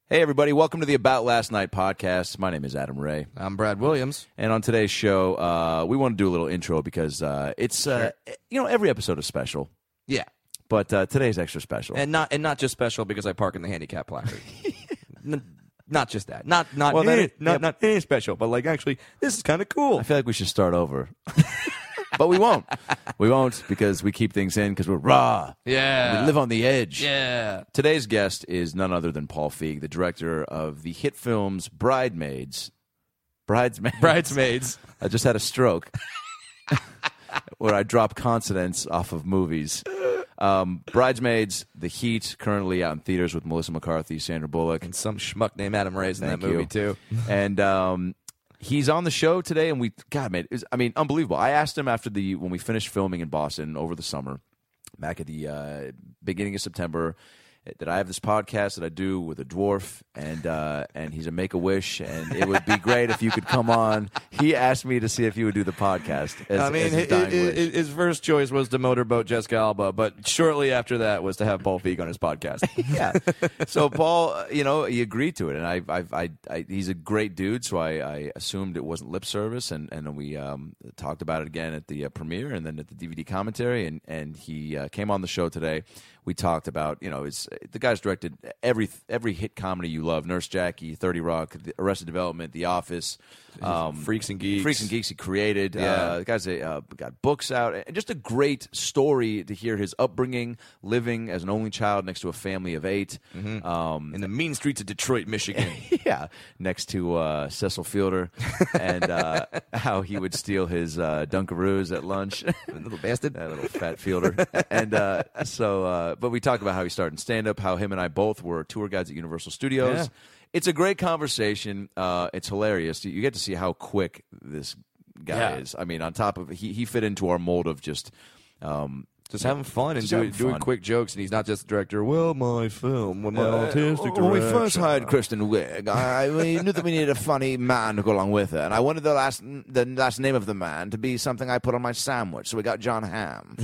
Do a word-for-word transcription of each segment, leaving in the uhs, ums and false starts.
Hey, everybody. Welcome to the About Last Night podcast. My name is Adam Ray. I'm Brad Williams. And on today's show, uh, we want to do a little intro because uh, it's, uh, you know, every episode is special. Yeah. But uh, today's extra special. And not and not just special because I park in the handicap placard. N- not just that. Not not Well, eh, that is- not, yeah. not eh, special, but like actually, this is kind of cool. I feel like we should start over. But we won't. We won't because we keep things in because we're raw. Yeah. We live on the edge. Yeah. Today's guest is none other than Paul Feig, the director of the hit films Bridemaids. Bridesmaids. Bridesmaids. I just had a stroke where I drop consonants off of movies. Um, Bridesmaids, The Heat, currently out in theaters with Melissa McCarthy, Sandra Bullock. And some schmuck named Adam Ray's in Thank that movie, you. too. And um, he's on the show today, and we, God, man, it was, I mean, unbelievable. I asked him after the, when we finished filming in Boston over the summer, back at the uh, beginning of September, that I have this podcast that I do with a dwarf, and uh, and he's a Make-A-Wish, and it would be great if you could come on. He asked me to see if you would do the podcast. As, I mean, as his, his, dying his, wish. his first choice was to motorboat Jessica Alba, but shortly after that was to have Paul Feig on his podcast. Yeah. So Paul, uh, you know, he agreed to it, and I, I, I, I he's a great dude. So I, I assumed it wasn't lip service, and and then we um, talked about it again at the uh, premiere, and then at the D V D commentary, and and he uh, came on the show today. We talked about, you know, it's, the guy's directed every every hit comedy you love: Nurse Jackie, thirty Rock, Arrested Development, The Office, um, Freaks and Geeks. Freaks and Geeks. He created. Yeah. Uh, the guy's a, uh, got books out, and just a great story to hear his upbringing, living as an only child next to a family of eight. Mm-hmm. Um, in the mean streets of Detroit, Michigan. yeah, next to uh, Cecil Fielder, and uh, how he would steal his uh, Dunkaroos at lunch. Little bastard. That little fat Fielder. And uh, so, uh, but we talked about how he started in stand-up, how him and I both were tour guides at Universal Studios. Yeah. It's a great conversation. Uh, it's hilarious. You get to see how quick this guy Yeah. is. I mean, on top of he he fit into our mold of just. Um, Just having fun and Just doing, having doing fun. quick jokes, and he's not just the director. Well, my film, with my Uh, autistic when we first direction. hired Kristen Wiig, I, we knew that we needed a funny man to go along with her, and I wanted the last the last name of the man to be something I put on my sandwich. So we got John Hamm.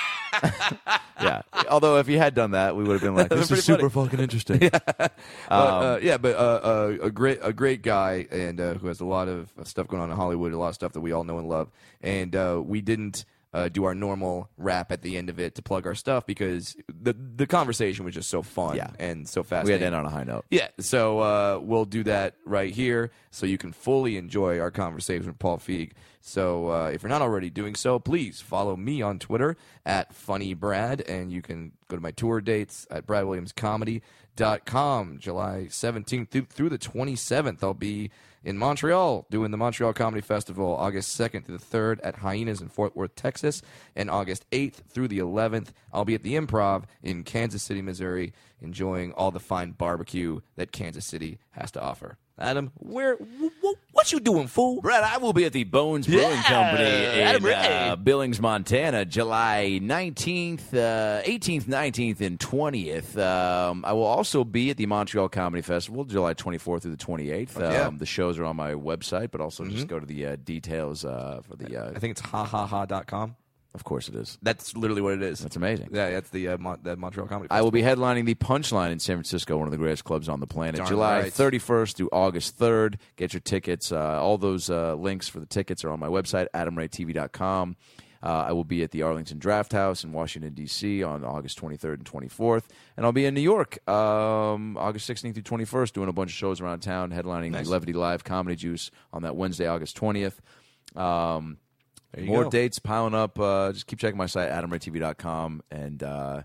Yeah. Although if he had done that, we would have been like, "This Pretty is super funny. fucking interesting." But, Um, uh, yeah, but uh, uh, a great a great guy, and uh, who has a lot of stuff going on in Hollywood, a lot of stuff that we all know and love. And uh, we didn't uh, do our normal wrap at the end of it to plug our stuff because the the conversation was just so fun Yeah. and so we had fascinating. to end on a high note. Yeah, so uh, we'll do that right here so you can fully enjoy our conversation with Paul Feig. So uh, if you're not already doing so, please follow me on Twitter at FunnyBrad, and you can go to my tour dates at brad williams comedy dot com. July seventeenth through, through the twenty-seventh, I'll be in Montreal doing the Montreal Comedy Festival. August second through the third at Hyenas in Fort Worth, Texas. And August eighth through the eleventh, I'll be at the Improv in Kansas City, Missouri, enjoying all the fine barbecue that Kansas City has to offer. Adam, where, w- w- what you doing, fool? Brad, I will be at the Bones Brewing Yeah, Company Adam in Ray. uh, Billings, Montana, July nineteenth, uh, eighteenth, nineteenth, and twentieth. Um, I will also be at the Montreal Comedy Festival, July twenty-fourth through the twenty-eighth. Um, yeah. The shows are on my website, but also just go to the uh, details uh, for the. Uh, I think it's ha ha ha dot com. of course, it is. That's literally what it is. That's amazing. Yeah, that's the, uh, Mon- the Montreal Comedy I Festival. will be headlining the Punchline in San Francisco, one of the greatest clubs on the planet, Darn July right. thirty-first through August third. Get your tickets. Uh, all those uh, links for the tickets are on my website, adam ray t v dot com. Uh, I will be at the Arlington Draft House in Washington, D C on August twenty-third and twenty-fourth. And I'll be in New York um, August sixteenth through twenty-first, doing a bunch of shows around town, headlining Nice. the Levity Live Comedy Juice on that Wednesday, August twentieth. Um, There you more go. dates piling up. Uh, just keep checking my site, adam ray t v dot com, and uh,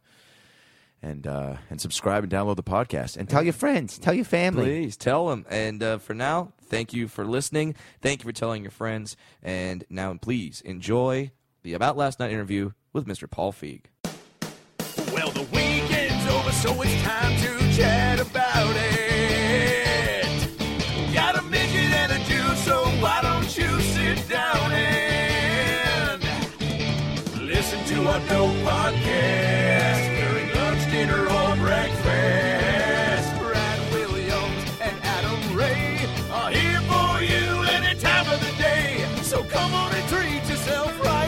and uh, and subscribe and download the podcast. And tell your friends, tell your family. Please tell them. And uh, for now, thank you for listening. Thank you for telling your friends. And now, please enjoy the About Last Night interview with Mister Paul Feig. Well, the weekend's over, so it's time to chat about it. Got a midget and a Jew, so why don't you sit down and listen to our dope podcast during lunch, dinner, or breakfast. Brad Williams and Adam Ray are here for you any time of the day. So come on and treat yourself right.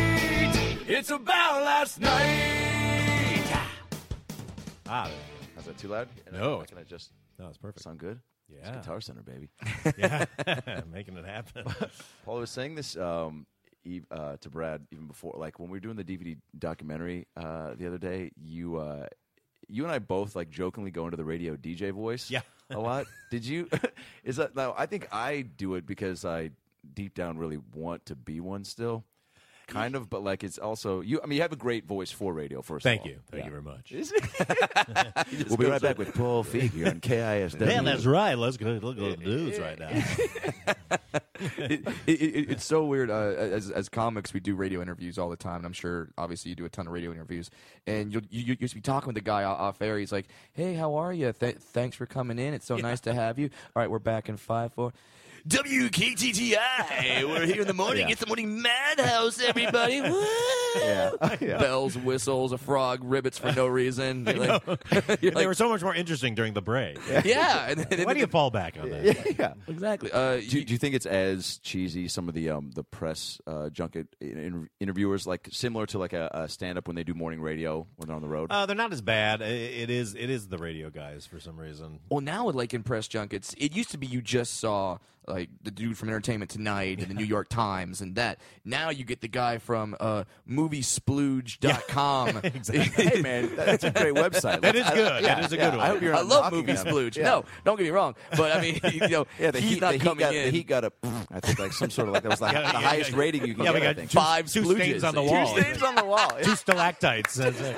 It's about last night. Ah, that's that too loud? No, Can I just No, it's perfect. sound good? It's Yeah. Guitar Center, baby. Yeah, making it happen. Paul, I was saying this um, e- uh, to Brad even before, like when we were doing the D V D documentary uh, the other day. You, uh, you and I both like jokingly go into the radio D J voice. Yeah. a lot. Did you? Is that now? I think I do it because I deep down really want to be one still. Kind of, but like it's also you. I mean, you have a great voice for radio. First, Thank of all. you, thank Yeah. you very much. Is it? We'll be right back with Paul Feig here on K I S W. Yeah, that's right. Let's go look at the news right now. it, it, it, it's so weird. Uh, as as comics, we do radio interviews all the time, and I'm sure, obviously, you do a ton of radio interviews. And you'll, you you used to be talking with the guy off air. He's like, "Hey, how are you? Th- thanks for coming in. It's so nice to have you. All right, we're back in five four." W K T T I. We're here in the morning. Yeah. It's the morning madhouse, everybody. Yeah. Yeah. Bells, whistles, a frog, ribbits for no reason. You're like, you're They like, were so much more interesting during the break. yeah. And, and, Why do you fall back on that? Yeah. exactly. Uh, Do you, do you think it's as cheesy? Some of the um, the press uh, junket in, interviewers, like similar to like a, a stand up when they do morning radio when they're on the road. Uh, they're not as bad. I- It is. It is the radio guys for some reason. Well, now like in press junkets, it used to be you just saw like the dude from Entertainment Tonight and the New York Times and that. Now you get the guy from uh, movie splooge dot com. Exactly. Hey man, that's a great website. That is good. That is a good I one. hope you're I not love knocking movie them. splooge. Yeah. No, don't get me wrong, but I mean, you know, Yeah, the he's heat, not the heat coming got, in. The heat got a, I think, like some sort of like that was like Yeah, the yeah, highest yeah. rating you can Yeah, get. we I got think. two, Five two splooges. stains on the Two wall. Two stains on the wall. Two stalactites.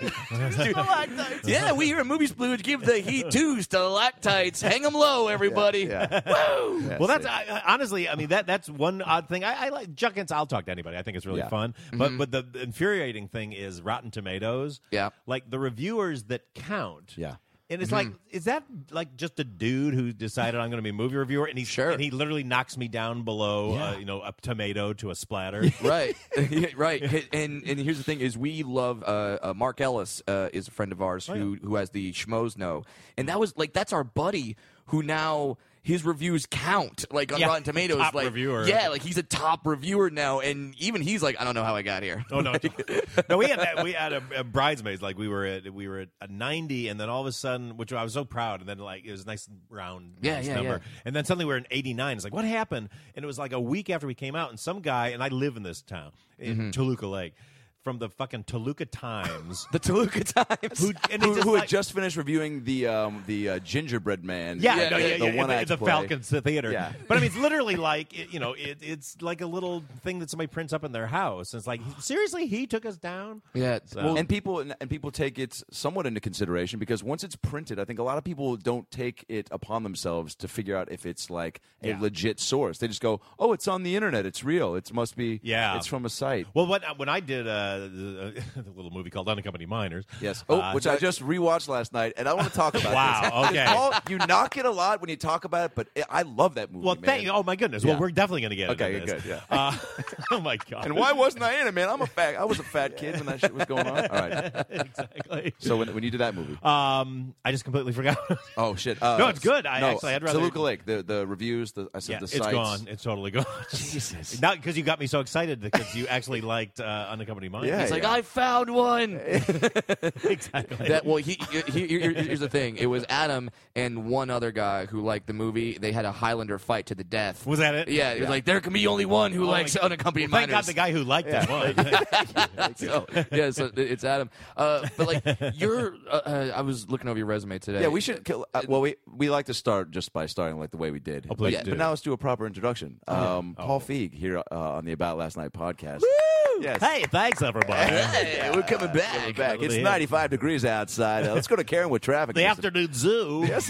Yeah, we here at Movie Splooge give the heat two stalactites. Hang them low, everybody. Yeah. Woo! Yeah, Well, that's see. I, I- honestly. I mean, that that's one odd thing. I, I like junkets. I'll talk to anybody. I think it's really Yeah. fun. But but the infuriating thing is Rotten Tomatoes. Yeah. like the reviewers that count. Yeah. And it's like, is that like just a dude who decided I'm going to be a movie reviewer, and he's Sure. and he literally knocks me down below, uh, you know, a tomato to a splatter. Right, right. And and here's the thing: is we love uh, uh, Mark Ellis uh, is a friend of ours who who has the Schmoes Know, and that was like that's our buddy who now. His reviews count, like on Yeah, Rotten Tomatoes. top like, reviewer. Yeah, like he's a top reviewer now, and even he's like, I don't know how I got here. Oh no, no, we had that. We had a, a bridesmaids. Like we were at we were at a ninety, and then all of a sudden, which I was so proud, and then like it was a nice round Yeah, nice yeah, number, yeah. and then suddenly we we're in eighty-nine. It's like what happened? And it was like a week after we came out, and some guy, and I live in this town in Mm-hmm. Toluca Lake, from the fucking Toluca Times. The Toluca Times. Who, and he Who, just who had like- just finished reviewing the um, the uh, Gingerbread Man? Yeah, Yeah, no, yeah, yeah, the yeah, one yeah, act the play. Falcons Theater. Yeah. But I mean, it's literally like it, you know, it, it's like a little thing that somebody prints up in their house. And it's like, seriously, he took us down. Yeah, So- well, and people and, and people take it somewhat into consideration because once it's printed, I think a lot of people don't take it upon themselves to figure out if it's like a Yeah. legit source. They just go, "Oh, it's on the internet. It's real. It must be. Yeah. it's from a site." Well, when, when I did uh, the, the little movie called Unaccompanied Minors. Yes. Oh, uh, which I just rewatched last night, and I want to talk about. Wow, this. 'Cause okay. Paul, you knock it a lot when you talk about it, but I love that movie. Well, man. thank you. Oh, my goodness. Yeah. Well, we're definitely going to get Okay, into this. good, yeah. Uh, oh, my God. And why wasn't I in it, man? I'm a fat. I was a fat kid when that shit was going on. All right. Exactly. So when, when you did that movie, Um, I just completely forgot. oh shit. Uh, No, it's good. I no, actually- I'd rather- Toluca Lake. The the reviews. The I said yeah, the it's sites. gone. It's totally gone. Jesus. Not because you got me so excited because you actually liked uh, Unaccompanied Minors. Yeah, he's like, yeah. I found one. Exactly. That well, he, he, he- here's the thing. It was Adam and one other guy who liked the movie. They had a Highlander fight to the death. Was that it? Yeah, it was like there can be only one who Oh, likes my- unaccompanied Thank God minors. the guy who liked it won. so, yeah, so it's Adam. Uh, but like you're, uh, uh, I was looking over your resume today. Yeah, we should. Kill, uh, well, we we like to start just by starting like the way we did. Oh, please but, do. but now let's do a proper introduction. Um, Oh. Paul Feig here uh, on the About Last Night podcast. Yes. Hey, thanks, everybody. Hey, we're coming back. We're back. It's Yeah. ninety-five degrees outside. Uh, let's go to Karen with traffic. The Listen. afternoon zoo. Yes.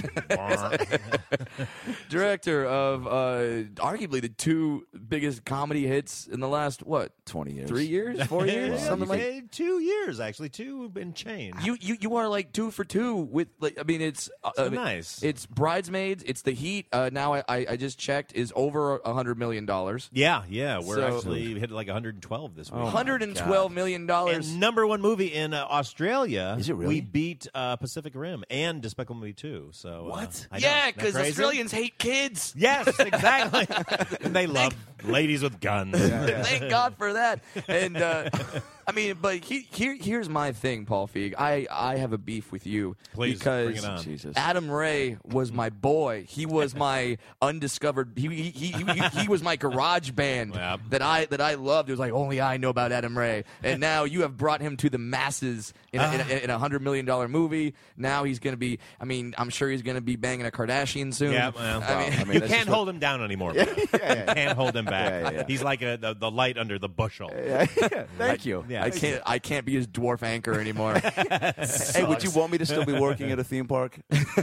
Director of uh, arguably the two biggest comedy hits in the last what twenty years. three years, four years, Yeah, something like. yeah, two years actually, two and change. You, you you are like two for two with like I mean it's uh, So I mean, nice. It's Bridesmaids. It's The Heat. Uh, now I, I I just checked is over a hundred million dollars. yeah, yeah, we're So- actually hit like one hundred twelve this week. Oh, my Hundred and twelve million dollars. And number one movie in uh, Australia. Is it really? We beat uh, Pacific Rim and Despicable Me two. So uh, What? I know. Yeah, Isn't that because crazy? Australians hate kids. Yes, exactly. And they love ladies with guns. Thank God for that. And uh, I mean, but he, here, here's my thing, Paul Feig. I, I have a beef with you Please, because bring it on. Jesus. Adam Ray was my boy. He was my undiscovered. He he, he, he, he was my garage band Yep. that I that I loved. It was like only I know about Adam Ray. And now you have brought him to the masses in a, in a, in a hundred million dollar movie. Now he's going to be. I mean, I'm sure he's going to be banging a Kardashian soon. Yeah, well, I mean, I mean, you that's can't just hold him down anymore. man. You can't hold him back. Yeah, yeah. He's like a, the, the light under the bushel. Yeah, yeah. Thank you. Yeah. I can't. I can't be his dwarf anchor anymore. Hey, would you want me to still be working at a theme park?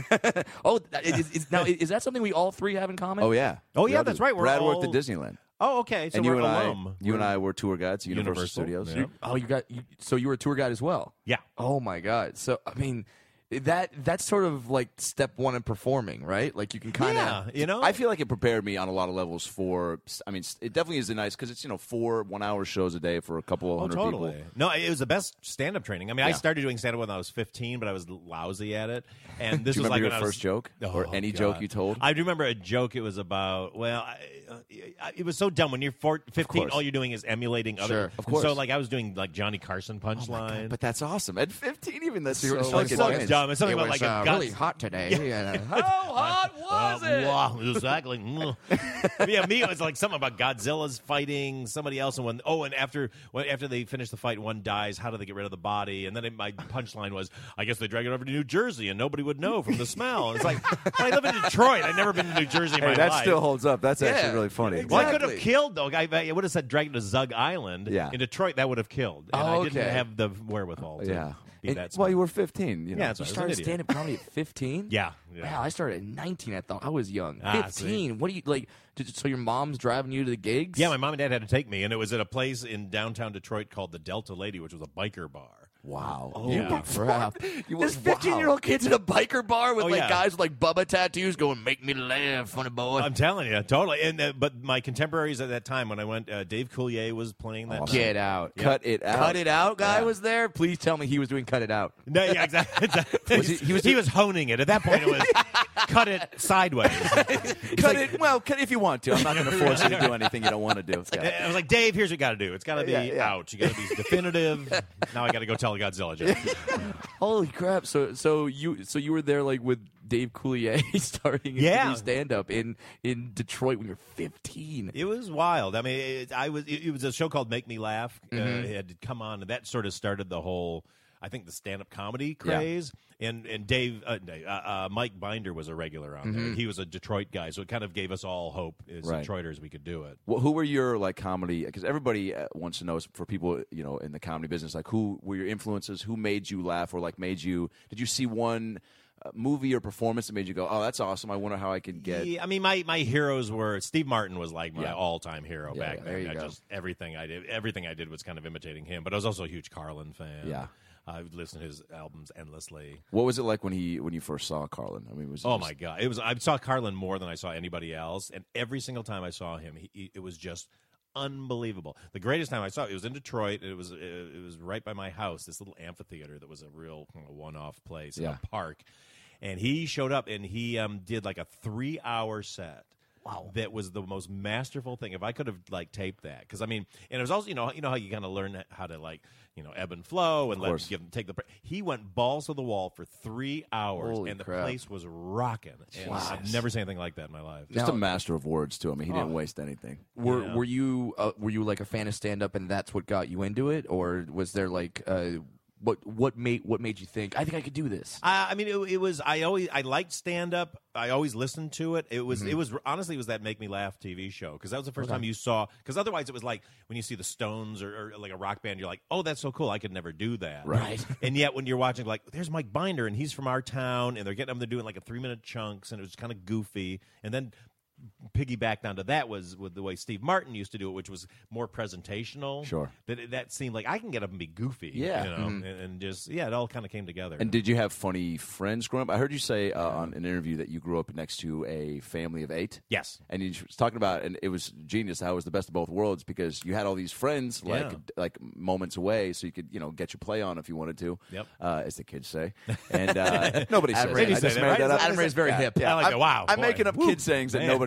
Oh, is, is, now is that something we all three have in common? Oh yeah. Oh, We yeah, all that's do. right. We're Brad all- worked at Disneyland, Oh, okay. So and we're you and alum. I, you and I were tour guides at Universal, Universal, Studios. yeah. Oh, you got. You, so you were a tour guide as well. Yeah. Oh my God. So I mean, that that's sort of like step one in performing, right? Like you can kind of. Yeah, you know. I feel like it prepared me on a lot of levels for. I mean, it definitely is nice because it's you know four one-hour shows a day for a couple of Oh, hundred totally. people. No, it was the best stand-up training. I mean, I Yeah. started doing stand-up when I was fifteen, but I was lousy at it. And this Do you was remember like your when I was- first joke or Oh, any God. joke you told? I do remember a joke. It was about well, I, uh, I, it was so dumb. When you're four, fifteen, course. all you're doing is emulating other. Sure, of course. So like I was doing like Johnny Carson punchline. But that's awesome. At fifteen, even that's you were so, so like, it's so advanced. dumb. It's something It about was like a uh, guts- really hot today. Yeah. How hot was Uh, it? wow, exactly. Mm. yeah, me. It was like something about Godzilla's fighting somebody else, and when oh, and after when, after they finish the fight, one dies. How do they get rid of the body? And then it, my punchline was, I guess they drag it over to New Jersey, and nobody would know from the smell. And it's like I live in Detroit. I've never been to New Jersey in Hey, my that life. still holds up. That's Yeah, actually really funny. Well, I could Exactly. have killed though. I, I would have said drag it to Zug Island. Yeah. In Detroit, that would have killed. And Oh, I didn't okay. have the wherewithal. To Yeah. Be And- that Well, smart. you were fifteen. You know. Yeah, that's You right. I was an started idiot. stand-up comedy at fifteen. Yeah. yeah. Wow, I started at nineteen. I thought I was young. Ah, fifteen. What do you like? Did, so your mom's driving you to the gigs? Yeah, my mom and dad had to take me, and it was at a place in downtown Detroit called the Delta Lady, which was a biker bar. Wow. Oh Yeah. crap! You There's were- wow. fifteen-year-old kids in a biker bar with Oh, like yeah. guys with like Bubba tattoos going, "Make me laugh, funny boy." I'm telling you, totally. And uh, but my contemporaries at that time, when I went, uh, Dave Coulier was playing that. Awesome. night. Get out! Cut it out. Cut it out! Guy Yeah. was there. Please tell me he was doing cut it out. No, yeah, exactly. exactly. Was he- he was- he was honing it. At that point, it was cut it sideways. Cut it. Well, cut if you want to. I'm not going to force you to do anything you don't want to do. Yeah. I was like, Dave, here's what you got to do. It's got to be Yeah, yeah. out. You got to be definitive. Now I got to go tell a Godzilla joke. Holy crap! So so you so you were there like with Dave Coulier starting Yeah. to do stand up in in Detroit when you were fifteen. It was wild. I mean, it, I was. It, it was a show called Make Me Laugh. Uh, Mm-hmm. it had come on, and that sort of started the whole. I think the stand-up comedy craze, and and Dave, uh, uh, uh, Mike Binder was a regular on there. He was a Detroit guy, so it kind of gave us all hope as Right. Detroiters we could do it. Well, who were your like comedy? Because everybody uh, wants to know for people you know in the comedy business, like who were your influences? Who made you laugh or like made you? Did you see one uh, movie or performance that made you go, "Oh, that's awesome! I wonder how I can get." Yeah, I mean, my, my heroes were Steve Martin was like my Yeah. all time hero Yeah, back yeah, then. there you I go. just everything I did, everything I did was kind of imitating him. But I was also a huge Carlin fan. Yeah. I would listen to his albums endlessly. What was it like when he when you first saw Carlin? I mean, was it Oh just- my god! It was. I saw Carlin more than I saw anybody else, and every single time I saw him, he, he, it was just unbelievable. The greatest time I saw it, it was in Detroit. It was it, it was right by my house. This little amphitheater that was a real you know, one-off place in Yeah. a park, and he showed up and he um, did like a three-hour set. Wow, that was the most masterful thing. If I could have like taped that, because I mean, and it was also you know you know how you kind of learn how to like you know ebb and flow and let course. give take the. He went balls to the wall for three hours, Holy and the crap. place was rocking. And I've never seen anything like that in my life. just Now- a master of words too. I mean, he didn't waste anything. Were Yeah. were you uh, were you like a fan of stand up and that's what got you into it, or was there like uh, what what made what made you think I think I could do this? I, I mean, it, it was. I always I liked stand up. I always listened to it. It was. Mm-hmm. It was honestly it was that Make Me Laugh T V show because that was the first time you saw. Because otherwise it was like when you see the Stones or, or like a rock band, you're like, oh, that's so cool. I could never do that. Right. And yet when you're watching, like, there's Mike Binder and he's from our town, and they're getting them. They're doing like a three minute chunks, and it was kind of goofy, and then. Piggybacked onto that was with the way Steve Martin used to do it, which was more presentational. Sure. that that seemed like I can get up and be goofy. Yeah. you know, and, and just yeah, it all kind of came together. And did you have funny friends growing up? I heard you say uh, on an interview that you grew up next to a family of eight. yes, And you was talking about, and it was genius how it was the best of both worlds because you had all these friends like Yeah. like moments away, so you could you know get your play on if you wanted to. Yep. Uh, as the kids say, and uh, nobody says Adam that. Ray I say just that, made right? that up. Adam Ray's very hip. I like I'm, that. Wow, I'm boy. making up Woo. kid sayings that Man. nobody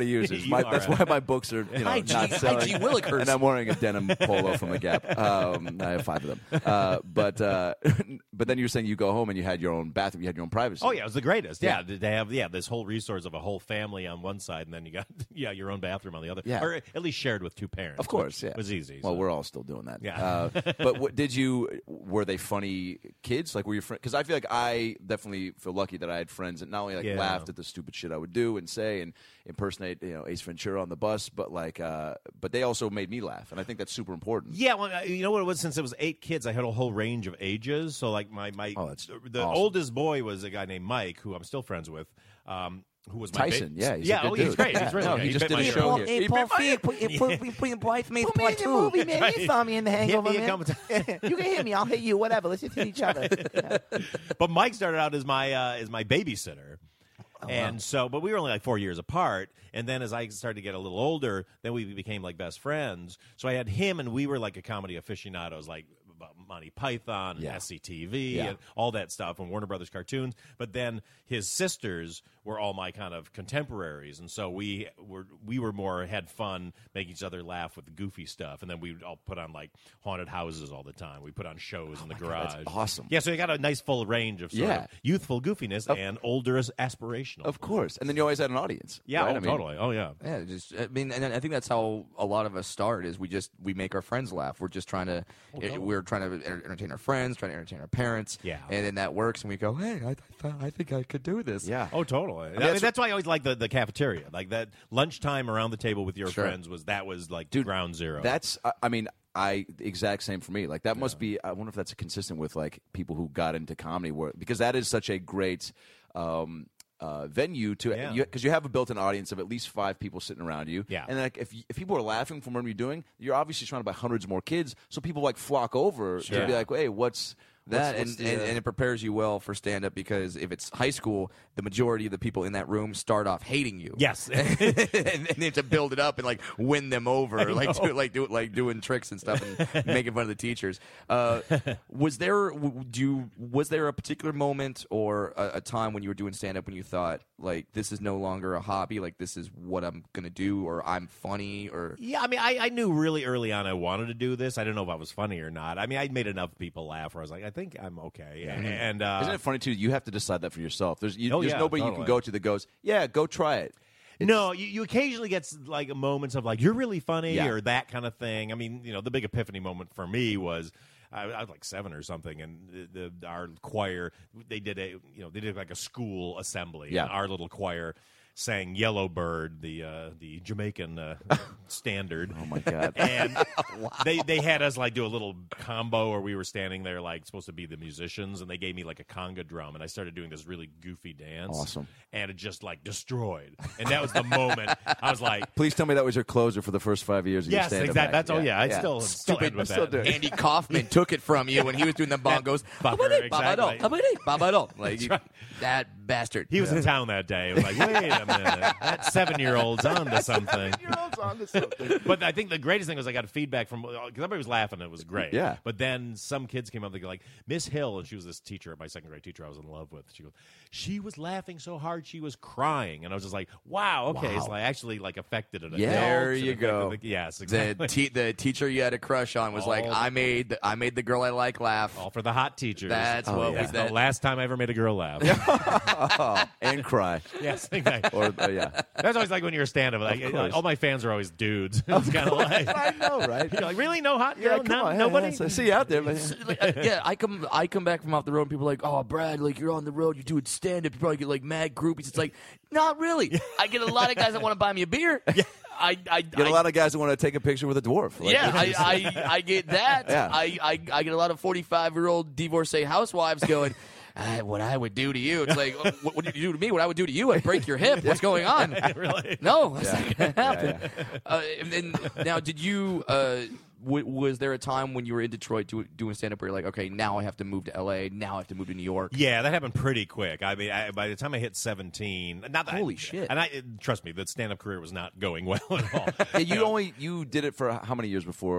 many users. You My, are that's a- why my books are you know Hi, G- not hi, selling. G. Willikers. And I'm wearing a denim polo from the Gap. Um, I have five of them. Uh, but uh, but then you were saying you go home and you had your own bathroom, you had your own privacy. Oh yeah, it was the greatest. Yeah, Yeah. they have yeah this whole resource of a whole family on one side, and then you got yeah your own bathroom on the other. Yeah. Or at least shared with two parents. Of course, which yeah, was easy. Well, so. we're all still doing that. Yeah. Uh, but what, did you? Were they funny kids? Like, were your friends? Because I feel like I definitely feel lucky that I had friends that not only like Yeah. laughed at the stupid shit I would do and say and impersonate, you know, Ace Ventura on the bus, but like, uh, but they also made me laugh, and I think that's super important. Yeah, well, uh, you know what it was? Since it was eight kids, I had a whole range of ages. So, like, my my Oh, that's the awesome. oldest boy was a guy named Mike, who I'm still friends with. Um, who was my Tyson, ba- yeah, he's a yeah, good oh, he's dude. great. He's really No, good. he just bit did a my show ear. here. Hey, Paul Feig, put, put, put, put your wife me Put me in the movie, man. You saw me in The Hangover, me a man. couple times. You can hit me. I'll hit you. Whatever. Let's just hit each other. Yeah. But Mike started out as my uh, as my babysitter. Oh, And so, but we were only like four years apart. And then as I started to get a little older, then we became like best friends. So I had him, and we were like a comedy aficionados, like Monty Python, and Yeah. S C T V, Yeah. and all that stuff, and Warner Brothers cartoons. But then his sisters were all my kind of contemporaries, and so we were we were more had fun, making each other laugh with the goofy stuff. And then we would all put on like haunted houses all the time. We put on shows in the garage. that's awesome. Yeah, so you got a nice full range of sort Yeah. of youthful goofiness and older as aspirational. Of course, and then you always had an audience. Yeah, right? oh, I mean, totally. Oh, yeah. Yeah, just I mean, and I think that's how a lot of us start. Is we just we make our friends laugh. We're just trying to totally. we're trying to enter- entertain our friends, trying to entertain our parents. Yeah. and then that works, and we go, hey, I th- I think I could do this. Yeah. Oh, totally. I mean, that's that's, why I always like the, the cafeteria. Like that lunchtime around the table with your Sure. friends was that was like Dude, ground zero. That's, I- I mean, I exact same for me. Like that must be. I wonder if that's consistent with like people who got into comedy, where because that is such a great um, uh, venue to Yeah. because you, you have a built-in audience of at least five people sitting around you. Yeah. and like if you- if people are laughing from what you're doing, you're obviously surrounded by hundreds more kids, so people like flock over to Sure. be like, hey, what's That what's, what's and, the, and, uh, and it prepares you well for stand up because if it's high school, the majority of the people in that room start off hating you. yes. and, and they have to build it up and like win them over, like do, like do like doing tricks and stuff and making fun of the teachers. Uh, was there w- do you, was there a particular moment or a, a time when you were doing stand up when you thought like this is no longer a hobby, like this is what I'm gonna do, or I'm funny, or Yeah, I mean, I, I knew really early on I wanted to do this. I didn't know if I was funny or not. I mean, I made enough people laugh where I was like, I think I'm okay. And uh, isn't it funny too? You have to decide that for yourself. There's you, Oh, there's yeah, nobody you totally. can go to that goes, yeah, go try it. no, you, you occasionally get like moments of like you're really funny Yeah. or that kind of thing. I mean, you know, the big epiphany moment for me was I, I was like seven or something, and the, the our choir they did a you know they did like a school assembly. Yeah. And our little choir sang "Yellow Bird," the uh, the Jamaican uh, standard. Oh my god. And they they had us like do a little combo where we were standing there like supposed to be the musicians, and they gave me like a conga drum, and I started doing this really goofy dance. Awesome. And it just like destroyed. And that was the moment I was like, Please tell me that was your closer for the first five years of your yes, stand-up exactly. act. That's oh yeah. I still still Stupid- end with I still that. do it. Andy Kaufman took it from you when he was doing the bongos. Fucker, Babadi, exactly. babado, babadi, babado. Like you- right. that bastard. He was in town that day. It was like, wait a minute, that seven-year-old's on to something. But I think the greatest thing was I got feedback from because everybody was laughing. It was great. Yeah. But then some kids came up. They go like Miss Hill, and she was this teacher, my second grade teacher, I was in love with. She goes, she was laughing so hard she was crying, and I was just like, wow, okay, Wow. it's like actually like affected an Yeah. adult. There and you affected go. the- yes, The exactly. te- the teacher you had a crush on was like, All- I made the, I made the girl I like laugh. All for the hot teachers. That's Oh, what yeah. we That's the that, last time I ever made a girl laugh. Oh, and cry. Yes, exactly. Or uh, yeah. That's always like when you're a stand-up. Like, Of course. all my fans are always dudes. It's kind of like, I know, right? you're like, really? No hot Yeah, girl? come No, on. nobody? Yeah, yeah. See you out there. But, Like, uh, yeah, I come I come back from off the road and people are like, oh, Brad, like you're on the road, you're doing stand up, you probably get like mad groupies. It's like, not really. I get a lot of guys that want to buy me a beer. I, I, get a I- lot of guys that want to take a picture with a dwarf. Like, yeah, I, I, I get that. Yeah. I, I, I get a lot of forty-five-year-old divorcee housewives going, "Ah, what I would do to you. It's like, oh, what, what did you do to me? What I would do to you? I'd break your hip. What's going on? Really? No, that's Yeah. not going to happen. Yeah, Uh, and then, now, did you, uh, w- was there a time when you were in Detroit do, doing stand-up where you're like, okay, now I have to move to L A, now I have to move to New York? Yeah, that happened pretty quick. I mean, I, by the time I hit seventeen, not that Holy I, shit. And I trust me, the stand-up career was not going well at all. Yeah, you only you did it for how many years before?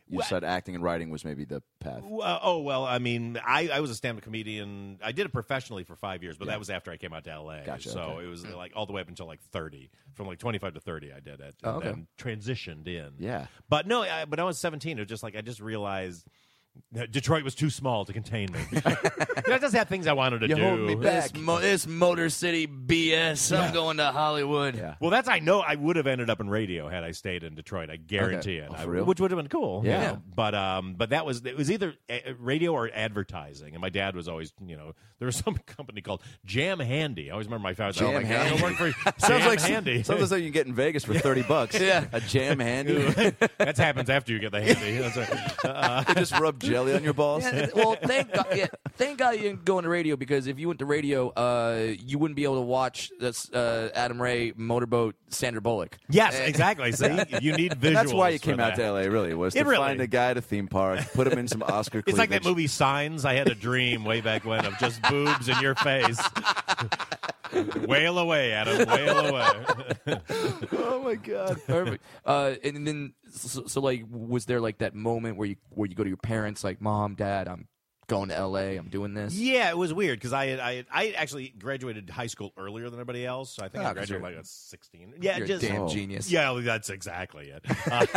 you decided acting and writing was maybe the path? Uh, oh, well, I mean, I, I was a stand-up comedian. I did it professionally for five years, but Yeah. that was after I came out to L A. Gotcha, So okay. it was like all the way up until like thirty. From like twenty-five to thirty, I did it. Oh, and okay. then transitioned in. Yeah. But no, I, when I was seventeen, it was just like I just realized that Detroit was too small to contain me. You know, I just had things I wanted to You do. hold me back. This, mo- this Motor City B S. I'm going to Hollywood. Yeah. Well, that's I know I would have ended up in radio had I stayed in Detroit. I guarantee it. Oh, for I- real? which would have been cool. Yeah. you know. But um, but that was it was either uh, radio or advertising. And my dad was always, you know, there was some company called Jam Handy. I always remember my father saying, Jam "Oh my God, Handy. I work for Sounds Jam like Handy." sounds like you can get in Vegas for thirty bucks. Yeah. a jam handy. That happens after you get the handy. That's right. They just rub jelly on your balls. Yeah, well, thank God, yeah, thank God you didn't go into radio, because if you went to radio, uh, you wouldn't be able to watch this uh, Adam Ray Motorboat Sandra Bullock. Yes, exactly. See, you need visuals. And that's why you for came out that. to L A. Really, was It to really- find a guy at a theme park, put him in some Oscar. It's like that cleavage. movie Signs. I had a dream way back when of just boobs in your face. Wail away, Adam. Wail away. Oh my god. Perfect. Uh, and then, so, so like, was there like that moment where you where you go to your parents, like, Mom, Dad, I'm going to L A, I'm doing this? Yeah, it was weird because I had, I had, I had actually graduated high school earlier than everybody else. So I think Ah, I 'cause graduated you're- like at sixteen. Yeah, You're just a damn Oh. genius. yeah, well, that's exactly it.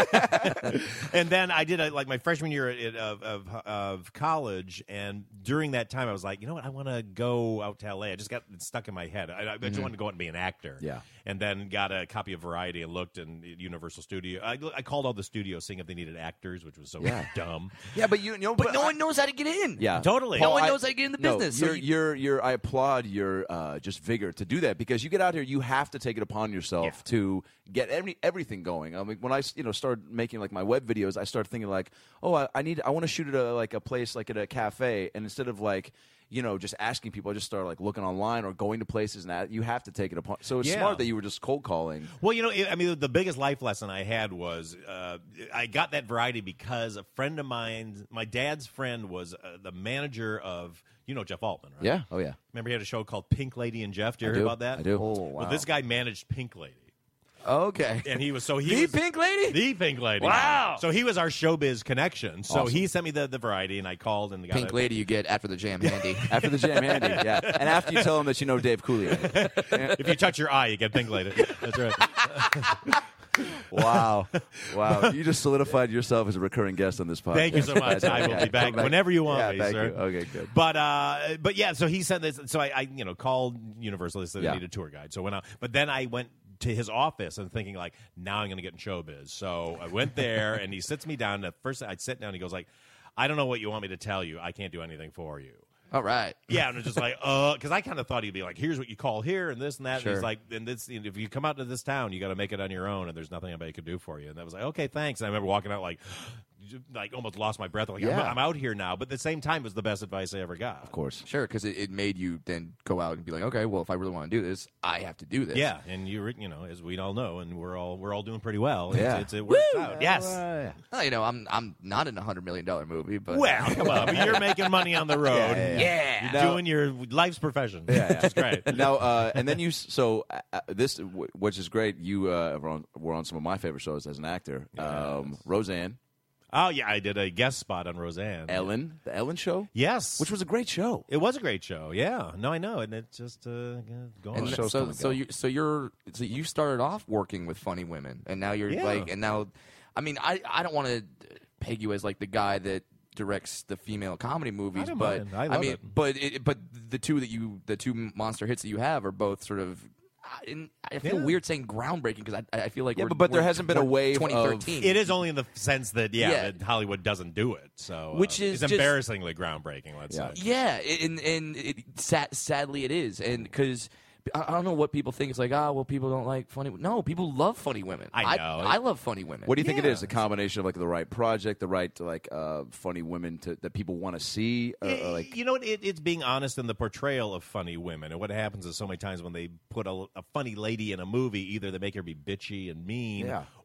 Uh, and then I did a, like my freshman year at, of, of of college, and during that time I was like, you know what, I want to go out to L A. I just got it stuck in my head. I, I just wanted to go out and be an actor. Yeah. And then got a copy of Variety and looked in Universal Studio. I, I called all the studios seeing if they needed actors, which was so Yeah. dumb. Yeah, but you, you know, But no I- one knows how to get in. Yeah, Totally. No Paul, one I- knows how to get in the no, business. So You're, you- you're, you're, I applaud your uh, just vigor to do that, because you get out here, you have to take it upon yourself Yeah. to get every, everything going. I mean, when I you know started making like my web videos, I started thinking like, oh, I, I need, I want to shoot at a, like a place like at a cafe, and instead of like, you know, just asking people, I just started like looking online or going to places, and that, you have to take it upon. So it's Yeah. smart that you were just cold calling. Well, you know, I mean, the biggest life lesson I had was uh, I got that Variety because a friend of mine, my dad's friend, was uh, the manager of, you know, Jeff Altman, right? Yeah. Oh yeah. Remember he had a show called Pink Lady and Jeff? Do you I hear do. about that? I do. Oh, Well, wow. this guy managed Pink Lady. Okay. And he was so he The was, Pink Lady? the Pink Lady. Wow. So he was our showbiz connection. So Awesome. he sent me the, the Variety, and I called and got Pink it. Lady you get after the jam handy. After the jam handy, yeah, and after you tell them that you know Dave Coulier. If you touch your eye, you get Pink Lady. That's right. Wow, wow! You just solidified yourself as a recurring guest on this podcast. Thank you so much. I will be back whenever you want yeah, me, thank sir. you. Okay, good. But uh, but yeah, so he said this. So I, I you know, called Universal. They said Yeah. I need a tour guide. So I went out. But then I went to his office and thinking like, now I'm going to get in showbiz. So I went there and he sits me down. And at first I sit down. And he goes like, I don't know what you want me to tell you. I can't do anything for you. All right. Yeah, and it's just like, uh, because I kind of thought he'd be like, here's what you call here and this and that. Sure. And he's like, and this, and if you come out to this town, you got to make it on your own, and there's nothing anybody could do for you. And I was like, okay, thanks. And I remember walking out like, like almost lost my breath. Like, Yeah. I'm, I'm out here now. But at the same time, it was the best advice I ever got. Of course. Sure, because it, it made you then go out and be like, okay, well, if I really want to do this, I have to do this. Yeah, and you, re- you know, as we all know, and we're all we're all doing pretty well. Yeah. it's, it's, it works out. Yes. Uh, Well, you know, I'm I'm not in a hundred million dollar movie, but Well, come on, but you're making money on the road. Yeah, yeah, yeah. You're Now- doing your life's profession. Yeah, yeah. Which is great. now, uh, and then you. So uh, uh, this, w- which is great. You uh, were, on, were on some of my favorite shows as an actor. Um, Roseanne, Oh yeah, I did a guest spot on Roseanne. Ellen, the Ellen Show, Yes, which was a great show. it was a great show. Yeah, no, I know, and it's just uh, going. And the th- show's so coming so out. you so you're so you started off working with funny women, and now you're Yeah. like, and now, I mean, I I don't want to peg you as like the guy that directs the female comedy movies, don't but mind. I love mean, it. but it, but the two that you the two monster hits that you have are both sort of. I, and I feel Yeah. weird saying groundbreaking because I I feel like Yeah, we're, but- but there we're- hasn't been a we're wave of- twenty thirteen. It is only in the sense that yeah, Yeah. that Hollywood doesn't do it. So uh, Which is it's just- embarrassingly groundbreaking. Let's Yeah. say. Yeah, and and it, sad, sadly it is, and because I, I don't know what people think. It's like, ah, well, people don't like funny. No, people love funny women. I know. I, I love funny women. What do you think it Yeah. is? A combination of like the right project, the right like uh, funny women to, that people want to see, or, or, like you know what? It, it's being honest in the portrayal of funny women. And what happens is so many times when they put a, a funny lady in a movie, either they make her be bitchy and mean, Yeah.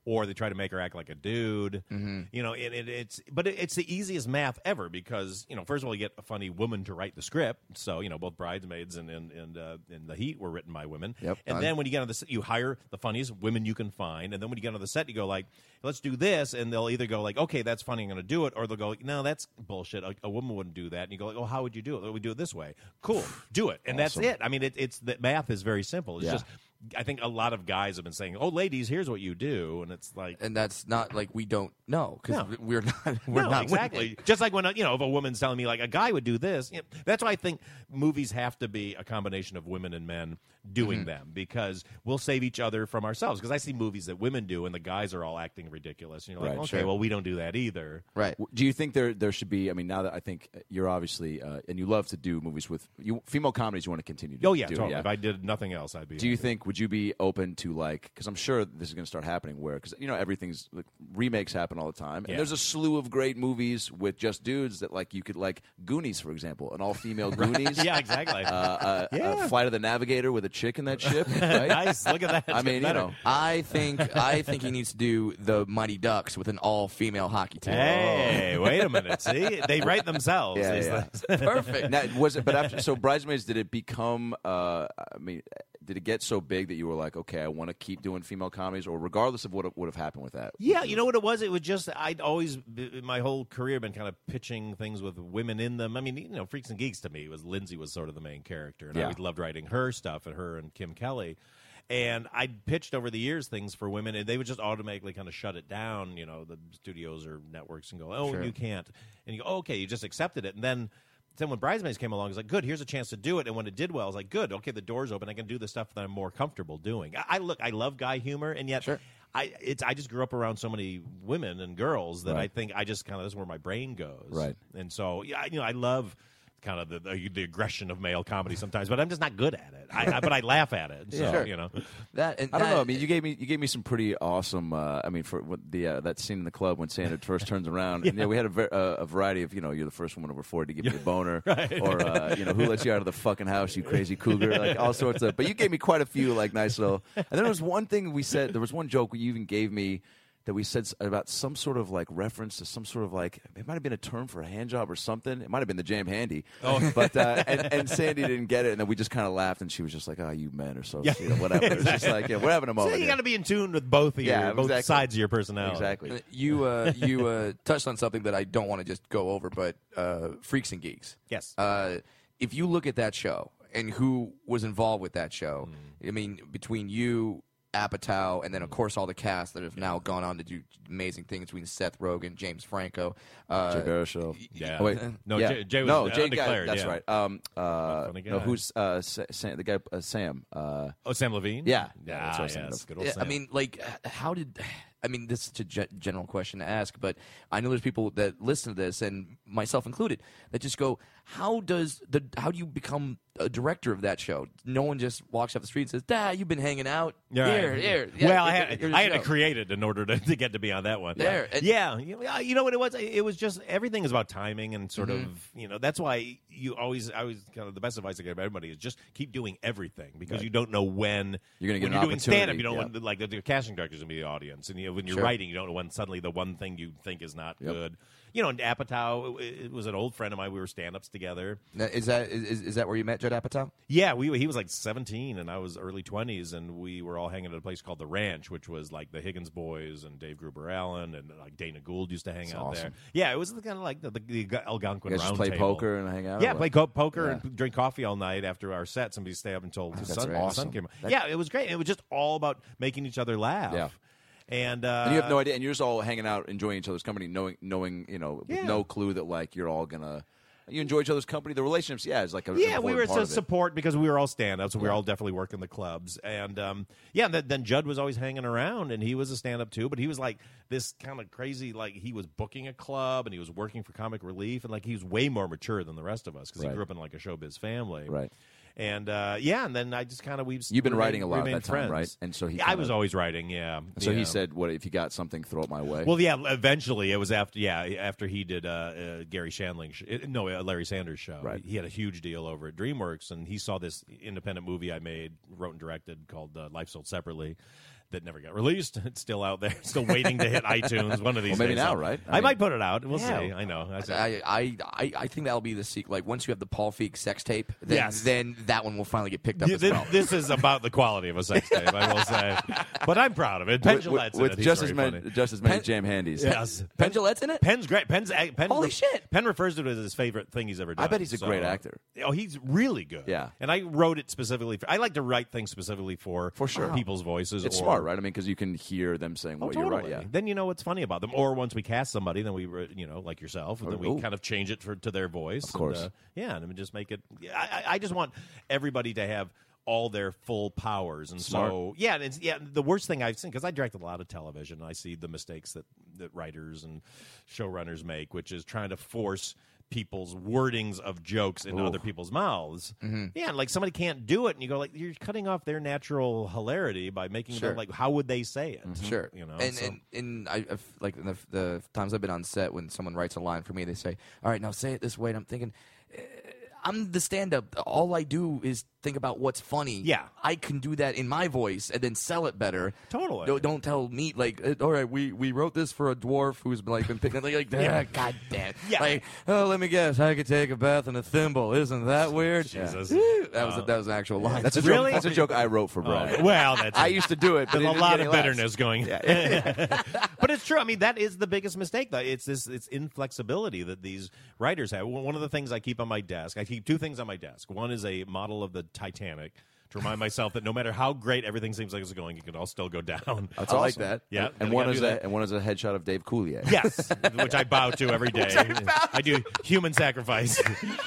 or they try to make her act like a dude. Mm-hmm. You know, it, it, it's but it, it's the easiest math ever because you know, first of all, you get a funny woman to write the script. So you know, both Bridesmaids and and and, uh, and The Heat were written by women. Yep, and done. then when you get on the set, you hire the funniest women you can find, and then when you get on the set, you go like, let's do this, and they'll either go like, okay, that's funny, I'm going to do it, or they'll go, no, that's bullshit. A, a woman wouldn't do that. And you go like, oh, how would you do it? Well, we do it this way. Cool, do it, and Awesome. that's it. I mean, it, it's the math is very simple. It's Yeah. just. I think a lot of guys have been saying, "Oh, ladies, here's what you do," and it's like, And that's not like we don't know because No. we're not. We're no, not exactly. women. Just like when you know, if a woman's telling me like a guy would do this, you know, that's why I think movies have to be a combination of women and men doing Mm-hmm. them because we'll save each other from ourselves. Because I see movies that women do and the guys are all acting ridiculous, and you're like, Right, okay, sure. well, we don't do that either. Right. W- Do you think there there should be? I mean, now that I think you're obviously uh, and you love to do movies with you, female comedies, you want to continue to Oh yeah, do. totally. Yeah. If I did nothing else, I'd be. Do you happy. think would you be open to like because I'm sure this is going to start happening where because you know everything's like remakes happen all the time and Yeah. there's a slew of great movies with just dudes that like you could like Goonies for example an all female Goonies Yeah, exactly. uh, uh, Yeah. uh, Flight of the Navigator with a chick in that ship right? Nice. Look at that. I mean you Better. know I think I think he needs to do the Mighty Ducks with an all-female hockey team. Hey, wait a minute. See, they write themselves. Yeah, These yeah. things. Perfect. now, was it but after so Bridesmaids did it become uh, I mean did it get so big that you were like okay I want to keep doing female comedies or regardless of what would have happened with that Yeah, you know what it was? It was just I'd always my whole career been kind of pitching things with women in them. I mean, you know, Freaks and Geeks to me was Lindsay was sort of the main character, and I Yeah. always loved writing her stuff and her and Kim Kelly. And I'd pitched over the years things for women, and they would just automatically kind of shut it down. You know, the studios or networks and go, "Oh, Sure. you can't," and you go, oh, "Okay, you just accepted it." And then, then when Bridesmaids came along, it's like, "Good, here's a chance to do it." And when it did well, I was like, "Good, okay, the door's open. I can do the stuff that I'm more comfortable doing." I, I look, I love guy humor, and yet. Sure. I it's I just grew up around so many women and girls that Right. I think I just kind of that's where my brain goes. Right. And so yeah, I- you know, I love kind of the, the the aggression of male comedy sometimes, but I'm just not good at it. I, I but I laugh at it. So, Yeah. Sure. you know. That and I don't that- know. I mean, you gave me you gave me some pretty awesome. Uh, I mean, for what the uh, that scene in the club when Sandra first turns around, and, yeah, we had a, ver- uh, a variety of you know, you're the first woman over forty to give me a boner, or uh, you know, who lets you out of the fucking house, you crazy cougar, like all sorts of. But you gave me quite a few like nice little. And then there was one thing we said. There was one joke you even gave me. That we said s- about some sort of like reference to some sort of like it might have been a term for a hand job or something. It might have been the jam handy. Oh, but uh, and, and Sandy didn't get it, and then we just kind of laughed, and she was just like, "Oh, you men are so Yeah. you know, whatever." It's just like yeah, we're having a So moment. you here. got to be in tune with both of your Yeah, both exactly. sides of your personality. Exactly. You uh, you uh, touched on something that I don't want to just go over, but uh, Freaks and Geeks. Yes. Uh, if you look at that show and who was involved with that show, I mean, between you, Apatow, and then of course all the cast that have now gone on to do amazing things between Seth Rogen, James Franco, uh, Jay Baruchel. Yeah. Oh, wait. No, yeah. Jay- Jay was, no, uh, Jay undeclared, That's yeah. right. Um, uh, funny no, guy. who's uh, Sa- Sam, the guy? Uh, Sam. Uh, Oh, Sam Levine. Yeah. yeah, Yeah, that's what I was thinking yes, of. good old Yeah, I Sam. mean, like, h- how did? I mean, this is such a ge- general question to ask, but I know there's people that listen to this, and myself included, that just go, "How does the? How do you become a director of that show? No one just walks off the street and says, "Dad, you've been hanging out Yeah, here, right. here." Yeah, well, I it- had, it- I had to show." create it in order to, to get to be on that one. There, and- yeah, you know, you know what it was? It was just everything is about timing and sort Mm-hmm. of, you know, that's why you always, I always kind of the best advice I give everybody is just keep doing everything because you don't know when You're gonna get when an you're doing stand up. opportunity, You don't yeah. know when, like the, the casting director's gonna be the audience, and you know, when you're Sure. writing, you don't know when suddenly the one thing you think is not Yep. good. You know, and Apatow, it, it was an old friend of mine. We were stand ups together. Now, is that is, is that where you met Judd Apatow? Yeah, we he was like seventeen and I was early twenties, and we were all hanging at a place called the Ranch, which was like the Higgins Boys and Dave Gruber Allen and like Dana Gould used to hang out awesome. there. Yeah, it was kind of like the, the, the Algonquin you guys just Round play Table. poker and hang out. Yeah, or play what? co- poker Yeah. and drink coffee all night after our set. Somebody stay up until the that's sun, the sun awesome. came. That- yeah, it was great. It was just all about making each other laugh. Yeah. And, uh, And you have no idea, and you're just all hanging out, enjoying each other's company, knowing, knowing, you know, with Yeah. no clue that like you're all gonna, you enjoy each other's company. The relationships, yeah, is like a an Yeah, we were important part to of it. support because we were all stand-ups, so we were all definitely working the clubs. And um, yeah, and then, then Judd was always hanging around, and he was a stand-up too. But he was like this kind of crazy, like he was booking a club and he was working for Comic Relief, and like he was way more mature than the rest of us because Right. he grew up in like a showbiz family. Right. And uh, yeah, and then I just kind of we've You've been remained- writing a lot at remained that time, friends. right? And so he Yeah, I kinda- was always writing. Yeah. So yeah. he said, "What if you got something? Throw it my way." Well, yeah. Eventually, it was after. Yeah, after he did uh, uh, Gary Shandling. Sh- uh, no, uh, Larry Sanders show. Right. He had a huge deal over at DreamWorks, and he saw this independent movie I made, wrote and directed called uh, Life Sold Separately. that never got released. It's still out there, still waiting to hit iTunes. One of these Well, maybe days. now, I'll- right? I I, mean- might put it out. We'll Yeah. see. I know. That's it. I, I, I, I think that'll be the sequel. Like once you have the Paul Feig sex tape, then, Yes. then that one will finally get picked up Yeah, as thi- well. This is about the quality of a sex tape, I will say. But I'm proud of it. Penn with, Gillette's with in it. He's just very as many, funny. just as many Penn- jam handies. Yes. Penn Jillette's in it. Penn's great. Penn's Penn Holy shit. Penn refers to it as his favorite thing he's ever done. I bet he's a So, great uh, actor. Oh, he's really good. Yeah. And I wrote it specifically for. I like to write things specifically for For sure. people's voices. It's or, smart, right? I mean, because you can hear them saying Oh, what totally. you're right. Yeah. Then you know what's funny about them. Or once we cast somebody, then we, re- you know, like yourself, and then we Ooh. kind of change it for to their voice. Of course. And, uh, yeah, and we just make it. I, I I just want everybody to have all their full powers, and Smart. so yeah, and it's, yeah. The worst thing I've seen, because I directed a lot of television, I see the mistakes that that writers and showrunners make, which is trying to force people's wordings of jokes into Ooh. other people's mouths. Mm-hmm. Yeah, and like somebody can't do it, and you go like, you're cutting off their natural hilarity by making Sure. them like, how would they say it? Sure, You know, and so- and, and I I've, like the, the times I've been on set when someone writes a line for me, they say, "All right, now say it this way," and I'm thinking, eh, I'm the stand-up. All I do is think about what's funny. Yeah. I can do that in my voice and then sell it better. Totally. Don't, don't tell me like, eh, all right, we, we wrote this for a dwarf who's been like been picking like, like Yeah. God damn. Yeah. Like, oh, let me guess, I could take a bath in a thimble. Isn't that weird? Jesus. Woo. That was a, that was an actual line. That's a Really? joke. That's a joke I wrote for Brad. Oh, well, that's I used to do it, but There's it a didn't lot get of any laughs. bitterness going. But it's true. I mean, that is the biggest mistake. Though it's this it's inflexibility that these writers have. One of the things I keep on my desk, I keep two things on my desk. One is a model of the Titanic to remind myself that no matter how great everything seems like it's going, it can all still go down. That's I like awesome. that. Yeah, And I one gotta is do a that. and one is a headshot of Dave Coulier. Yes, which I bow to every day. I do human sacrifice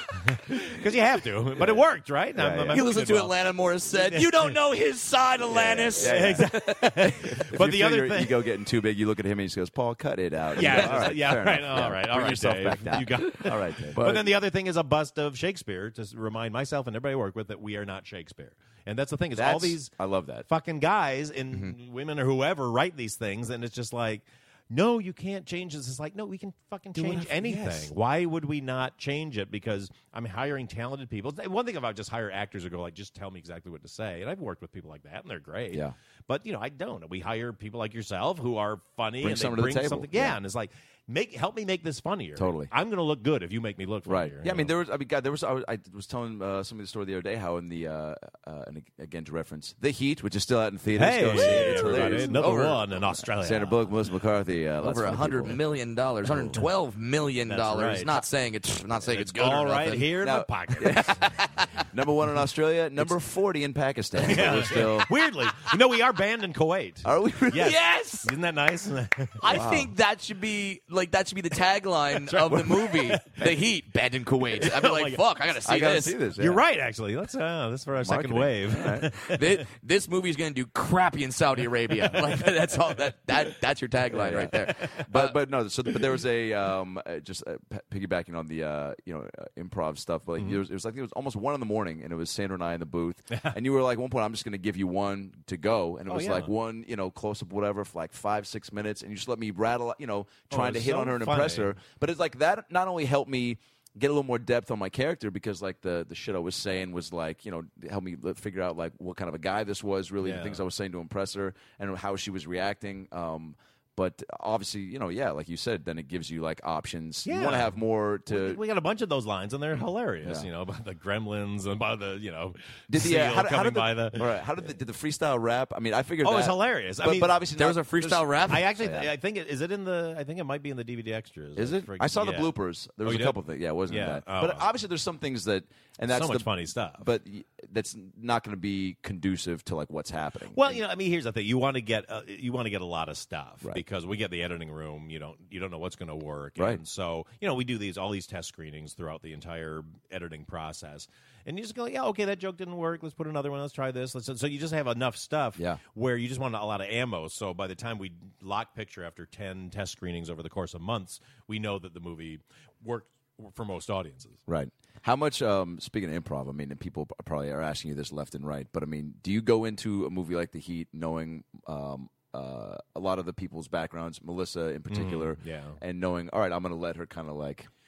because you have to, but it worked, right? I'm- yeah. I'm You hoping listen it to will. Alanis Morissette. You don't know his side, Alanis. Yeah, yeah. Exactly. If But you the feel other your thing, ego getting too big, you look at him and he goes, "Paul, cut it out." And you yeah, go, all right, yeah, fair right, enough. all Yeah. right, all Bring right, yourself Dave. back down. You got. All right, Dave. But, then the other thing is a bust of Shakespeare to s- remind myself and everybody I work with that we are not Shakespeare. And that's the thing is all That's- these I love that. fucking guys and Mm-hmm. women or whoever write these things, and it's just like, no, you can't change this. It's like, no, we can fucking change whatever- anything. yes. Why would we not change it? Because I'm hiring talented people. One thing about just hire actors who go like, just tell me exactly what to say. And I've worked with people like that, and they're great. Yeah. But you know, I don't. We hire people like yourself who are funny Bring and they something to the bring table. something. Yeah, Yeah. and it's like, make help me make this funnier. Totally. I'm going to look good if you make me look Right. funnier. Yeah. I you mean, know? there was. I mean, God, there was. I was, I was telling uh, somebody the story the other day how in the uh, uh, and again to reference The Heat, which is still out in theaters. Hey, Go see it. It's everybody, hilarious. another Over- one in Australia. Sandra Bullock, Melissa McCarthy, uh, lots Over of a funny hundred people. million dollars, hundred twelve million dollars. right. Not saying it's not saying it's, It's good all or right nothing. here in Now- my pocket. Number one in Australia, number forty in Pakistan. But we're still. Weirdly, you know, we are banned in Kuwait. Are we? Really? Yes. Yes! Isn't that nice? I think that should be like that should be the tagline of the movie, The Heat, banned in Kuwait. I'd be Oh my like, God. fuck, I gotta see I gotta this. see this. You're yeah. right, actually. Let's. Uh, this is for our second Marketing. wave. this, this movie's gonna do crappy in Saudi Arabia. Like that's all. That that that's your tagline right there. But but no, so but there was a um uh, just uh, p- piggybacking on the uh you know uh, improv stuff. But like Mm-hmm. it, was, it was like it was almost one in the morning, and it was Sandra and I in the booth, and you were like, at one point, I'm just going to give you one to go, and it Oh, was yeah. like one you know close up whatever for like five six minutes, and you just let me rattle you know trying to it's hit so on her and funny. impress her. But it's like that not only helped me get a little more depth on my character because like the the shit I was saying was like you know help me li- figure out like what kind of a guy this was really Yeah. the things I was saying to impress her and how she was reacting. Um, but obviously, you know, yeah, like you said, then it gives you like options. You Yeah. want to have more to. We, we got a bunch of those lines, and they're hilarious. Yeah. You know, about the gremlins and about the you know Did the, seal uh, how, coming how did the, by the. all right, how did the, did the freestyle rap? I mean, I figured Oh, that, it's hilarious. I But, mean, but obviously there not- was a freestyle rap. I actually, Yeah. I think it is it in the. I think it might be in the D V D extras. Is it? Freaking- I saw the yeah. bloopers. There Oh, was you a did? couple things. Yeah, it wasn't Yeah. that. Oh, but wow. obviously, there's some things that, and that's so much the, funny stuff. But y- that's not going to be conducive to like what's happening. Well, you know, I mean, here's the thing: you want to get uh, you want to get a lot of stuff Right. because we get the editing room. You don't you don't know what's going to work, Right. And so you know, we do these all these test screenings throughout the entire editing process, and you just go, yeah, okay, that joke didn't work. Let's put another one. Let's try this. Let's, so you just have enough stuff, Yeah. where you just want a lot of ammo. So by the time we lock picture after ten test screenings over the course of months, we know that the movie worked for most audiences. Right. How much, um, speaking of improv, I mean, and people p- probably are asking you this left and right, but I mean, do you go into a movie like The Heat knowing um, uh, a lot of the people's backgrounds, Melissa in particular, yeah. and knowing, all right, I'm going to let her kind of like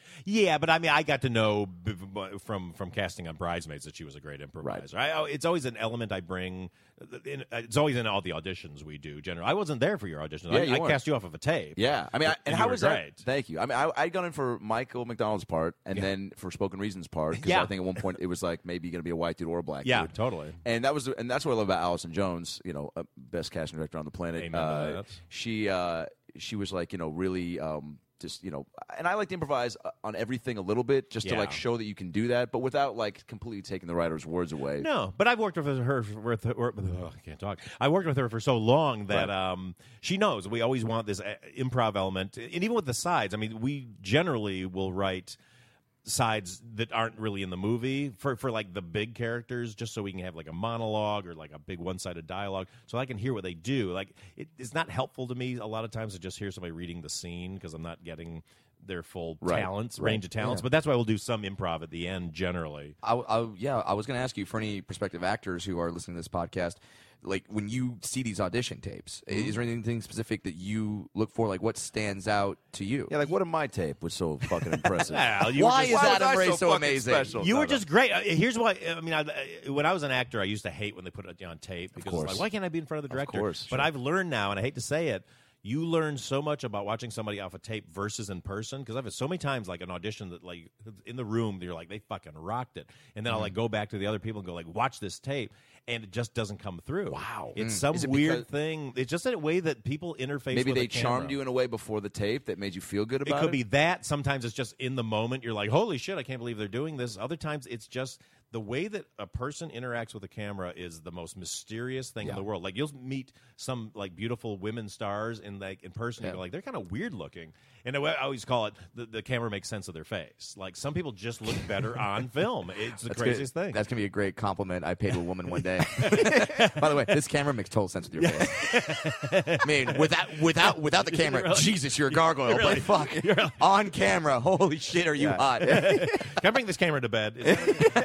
Yeah, but I mean, I got to know b- b- from from casting on Bridesmaids that she was a great improviser. I, I, it's always an element I bring. In, it's always in all the auditions we do. Generally, I wasn't there for your auditions. Yeah, I, you I weren't. cast you off of a tape. Yeah, I mean, I, and, and how you were was that? great. Thank you. I mean, I I'd gone in for Michael McDonald's part, and Yeah. then for Spoken Reason's part, because Yeah. I think at one point it was like maybe going to be a white dude or a black Yeah, dude. totally. And that was, and that's what I love about Allison Jones. You know, uh, best casting director on the planet. Amen to Uh, that. she uh, she was like, you know, really. Um, Just, you know, and I like to improvise uh, on everything a little bit, just to Yeah. like show that you can do that, but without like completely taking the writer's words away. No, but I've worked with her. For, with her or, oh, I can't talk. I worked with her for so long that Right. um, she knows we always want this uh, improv element, and even with the sides. I mean, we generally will write sides that aren't really in the movie for for like the big characters, just so we can have like a monologue or like a big one-sided dialogue, so I can hear what they do. Like it, it's not helpful to me a lot of times to just hear somebody reading the scene because I'm not getting their full Right. talents, Right. range of talents. Yeah. But that's why we'll do some improv at the end generally. I, I, yeah, I was going to ask you for any prospective actors who are listening to this podcast, like when you see these audition tapes, Mm-hmm. is there anything specific that you look for? Like what stands out to you? Yeah, like what in my tape was so fucking impressive? Well, you Why were is just, Why Adam was I Ray so so fucking amazing? special? You No, were no. just great. Uh, Here's why. I mean, I, when I was an actor, I used to hate when they put it on tape because it's course. like, why can't I be in front of the director? course, But sure. I've learned now, and I hate to say it, you learn so much about watching somebody off a tape versus in person. Because I've had so many times, like an audition that, like, in the room, you're like, they fucking rocked it, and then I'll like go back to the other people and go like, watch this tape, and it just doesn't come through. Wow. it's Mm. some Is it weird because- thing. It's just a way that people interface. Maybe with they a camera. charmed you in a way before the tape that made you feel good It about it. could be that. Sometimes it's just in the moment. You're like, holy shit, I can't believe they're doing this. Other times it's just the way that a person interacts with a camera is the most mysterious thing in the world. Like you'll meet some like beautiful women stars in like in person. Yeah. You're like, they're kind of weird looking. And I always call it the, the camera makes sense of their face. Like some people just look better on film. It's the That's craziest good. thing. That's gonna be a great compliment I paid to a woman one day. By the way, this camera makes total sense with your face. I mean, without without without the camera, Really? Jesus, you're a gargoyle. Really? But fuck, on camera, holy shit, are you hot? Can I bring this camera to bed? Is